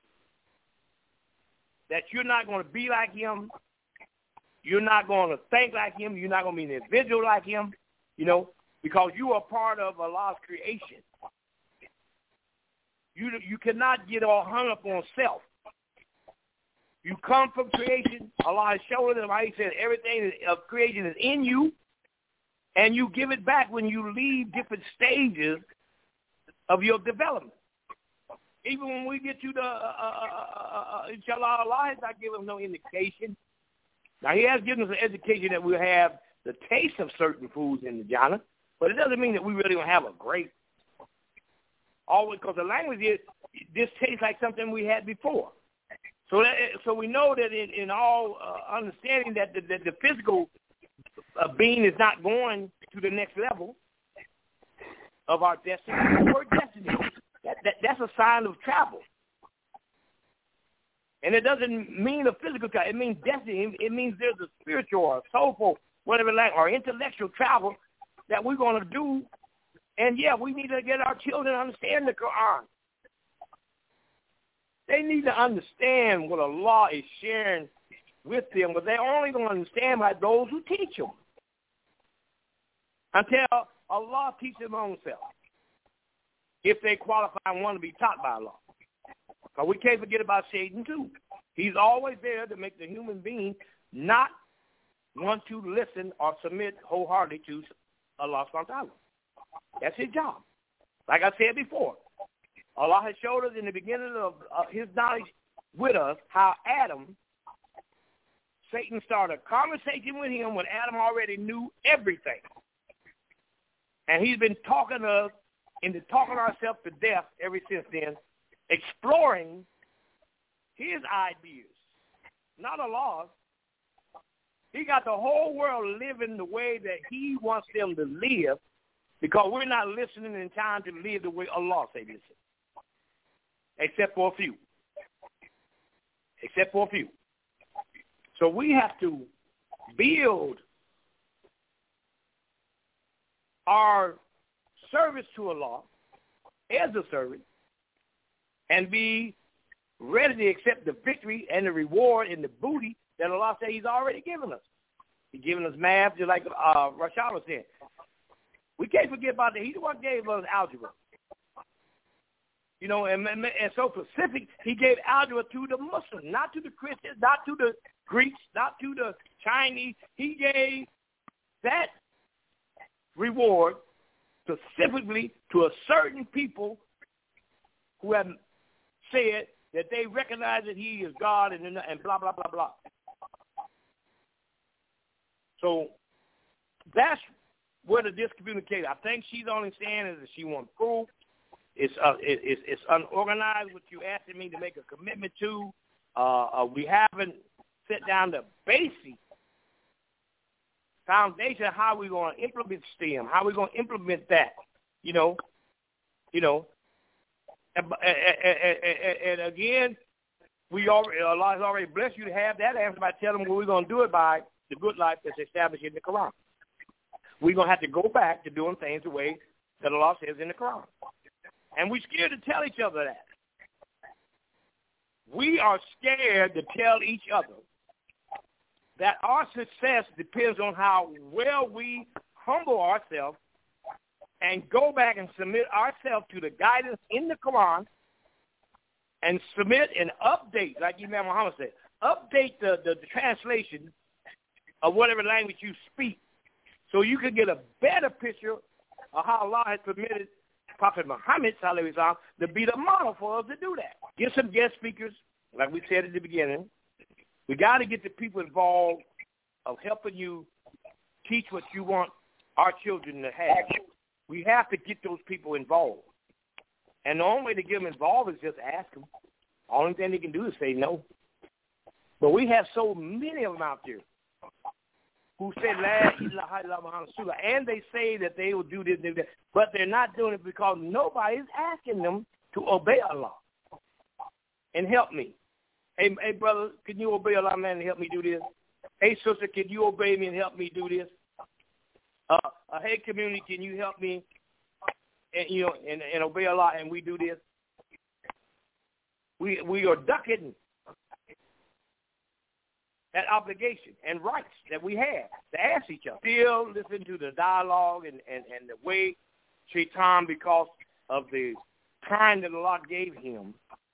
that you're not going to be like him. You're not going to think like him. You're not going to be an individual like him, you know, because you are part of Allah's creation. You cannot get all hung up on self. You come from creation. Allah has shown them how he said everything of creation is in you, and you give it back when you leave different stages of your development. Even when we get to the, inshallah, Allah has not given us no indication. Now, he has given us an education that we'll have the taste of certain foods in the Jannah, but it doesn't mean that we really don't have a great. Always, because the language is, this tastes like something we had before. So we know that in all understanding that the physical being is not going to the next level of our destiny. The word destiny, that's a sign of travel. And it doesn't mean a physical travel. It means destiny. It means there's a spiritual or soulful, whatever, or intellectual travel that we're going to do. And, yeah, we need to get our children to understand the Quran. They need to understand what Allah is sharing with them, but they're only going to understand by those who teach them. Until Allah teaches them on themselves, if they qualify and want to be taught by Allah. But we can't forget about Satan, too. He's always there to make the human being not want to listen or submit wholeheartedly to Allah subhanahu wa ta'ala. That's his job. Like I said before, Allah has showed us in the beginning of his knowledge with us how Satan started a conversation with him when Adam already knew everything. And he's been talking us into talking ourselves to death ever since then, exploring his ideas, not Allah's. He got the whole world living the way that he wants them to live because we're not listening in time to live the way Allah says listen. Except for a few. So we have to build our service to Allah as a servant and be ready to accept the victory and the reward and the booty that Allah said he's already given us. He's given us math, just like Rashad was saying. We can't forget about that. He's the one who gave us algebra. You know, and so specific, he gave algebra to the Muslims, not to the Christians, not to the Greeks, not to the Chinese. He gave that reward specifically to a certain people who have said that they recognize that he is God and blah, blah, blah, blah. So that's where the discommunicator. I think she's only saying is that she wants proof. It's unorganized what you asking me to make a commitment to. We haven't set down the basic foundation of how we're going to implement STEM, how we're going to implement that, you know. And again, Allah has already blessed you to have that answer by telling them what we're going to do it by the good life that's established in the Quran. We're going to have to go back to doing things the way that Allah says in the Quran. And we're scared to tell each other that. We are scared to tell each other that our success depends on how well we humble ourselves and go back and submit ourselves to the guidance in the Quran and submit and update, like Imam Muhammad said, update the translation of whatever language you speak so you can get a better picture of how Allah has permitted Prophet Muhammad to be the model for us to do that. Get some guest speakers, like we said at the beginning. We got to get the people involved of helping you teach what you want our children to have. We have to get those people involved. And the only way to get them involved is just ask them. The only thing they can do is say no. But we have so many of them out there who say, La ilaha illallah Muhammad Rasulullah, and they say that they will do this and do that, but they're not doing it because nobody is asking them to obey Allah and help me. Hey, brother, can you obey Allah, man, and help me do this? Hey, sister, can you obey me and help me do this? Hey, community, can you help me and obey Allah and we do this? We are ducking that obligation and rights that we have to ask each other. Still listen to the dialogue and the way Shaitan, because of the time that Allah gave him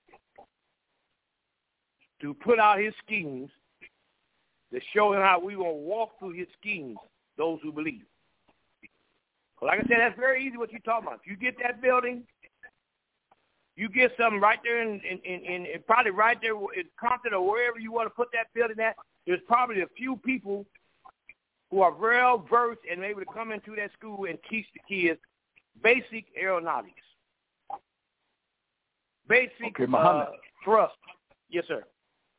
to put out his schemes, to show him how we will walk through his schemes, those who believe. Like I said, that's very easy what you're talking about. If you get that building, you get something right there in probably right there in Compton or wherever you want to put that building at, there's probably a few people who are well versed and able to come into that school and teach the kids basic aeronautics. Basic thrust. Yes, sir.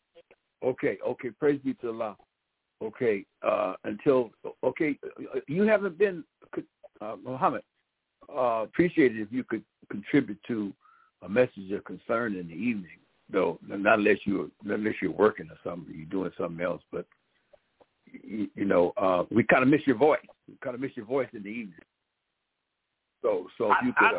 Okay. Praise be to Allah. Okay. You haven't been, Muhammad. Appreciate it if you could contribute to a message of concern in the evening, though, not unless you're working or something, you're doing something else. But we kind of miss your voice. We kind of miss your voice in the evening. So if you could.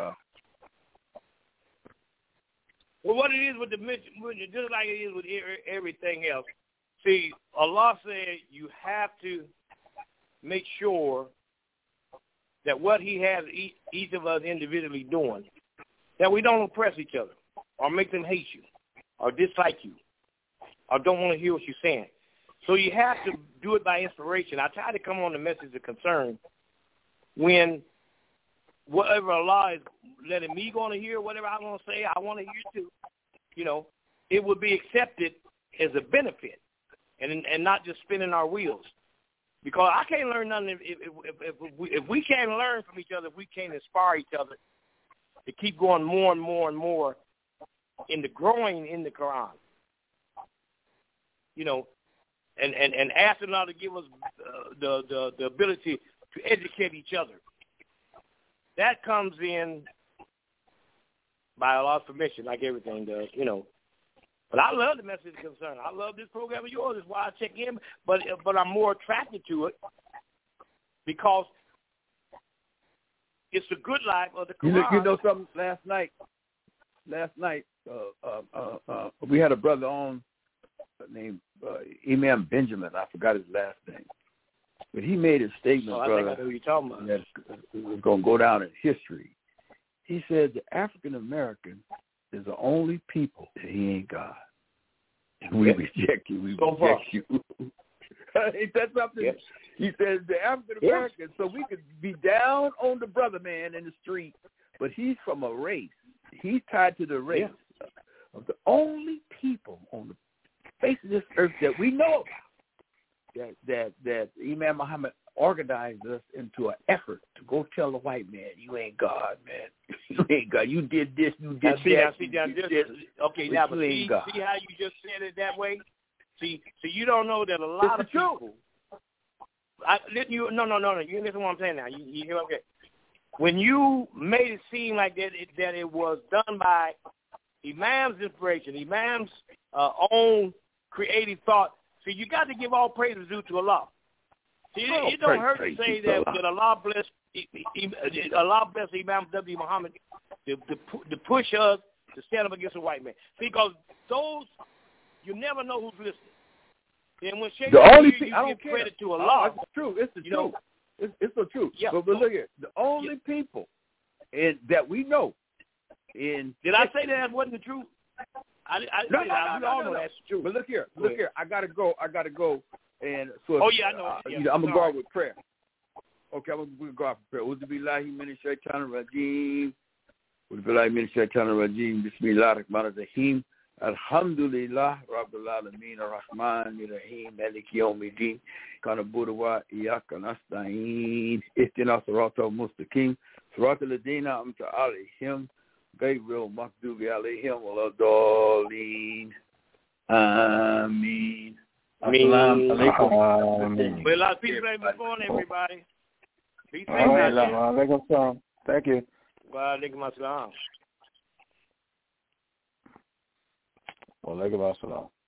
Well, what it is with the mission, just like it is with everything else. See, Allah said you have to make sure that what He has each of us individually doing, that we don't oppress each other or make them hate you or dislike you or don't want to hear what you're saying. So you have to do it by inspiration. I try to come on the message of concern when whatever Allah is letting me going to hear, whatever I want to say, I want to hear too. It would be accepted as a benefit and not just spinning our wheels. Because I can't learn nothing if we can't learn from each other, if we can't inspire each other to keep going more and more and more in the growing in the Quran. And asking Allah to give us the ability to educate each other. That comes in by Allah's permission, like everything does, But I love the message of concern. I love this program of yours. That's why I check in. But I'm more attracted to it because it's the good life of the Quran. You know something? Last night, we had a brother on named Imam Benjamin. I forgot his last name. But he made a statement, I brother, think I know who you're talking about. that was going to go down in history. He said the African American is the only people that he ain't God. And we reject you. We reject you. Ain't that something? Yes. He says the African American, so we could be down on the brother man in the street, but he's from a race. He's tied to the race of the only people on the face of this earth that we know about. That Imam Muhammad organized us into an effort to go tell the white man, you ain't God, man. You ain't God. You did this, you did that. Okay, now, but see how you just said it that way? See, you don't know that a lot of people. No. You listen to what I'm saying now. You hear okay? When you made it seem like that it was done by Imam's inspiration, Imam's own creative thought. See, you got to give all praises due to Allah. See, it don't hurt to say that Allah bless Imam W. Muhammad to push us to stand up against a white man. See, because those, you never know who's listening. And when the only thing, you I don't give care. credit to Allah. It's true. It's the truth. It's the truth. Yeah. But look here, the only people that we know in. Did I say that wasn't the truth? We all know that's true. But look here. I gotta go. And so. Oh yeah, I know. I'm gonna go out with prayer. Okay, I'm gonna go out with prayer. Uzu billahi minash shaitanir rajim. Uzu billahi minash shaitanir rajim. Bismillahir rahmanir rahim. Alhamdulillah Rabbil Alamin Ar-Rahmanir Rahim Maliki Yawmiddin Kana Buddha wa Iyyaka Nasta'in Ihdinas Siratal Mustaqim Siratal Ladina Amta Alaihim Ghayril Maghdubi Alaihim Waladdallin Ameen. Assalamu alaikum. Well, a lot of peace and blessings going, everybody. Peace and blessings. Thank you. Wa alaikum assalam. Walaikum assalam.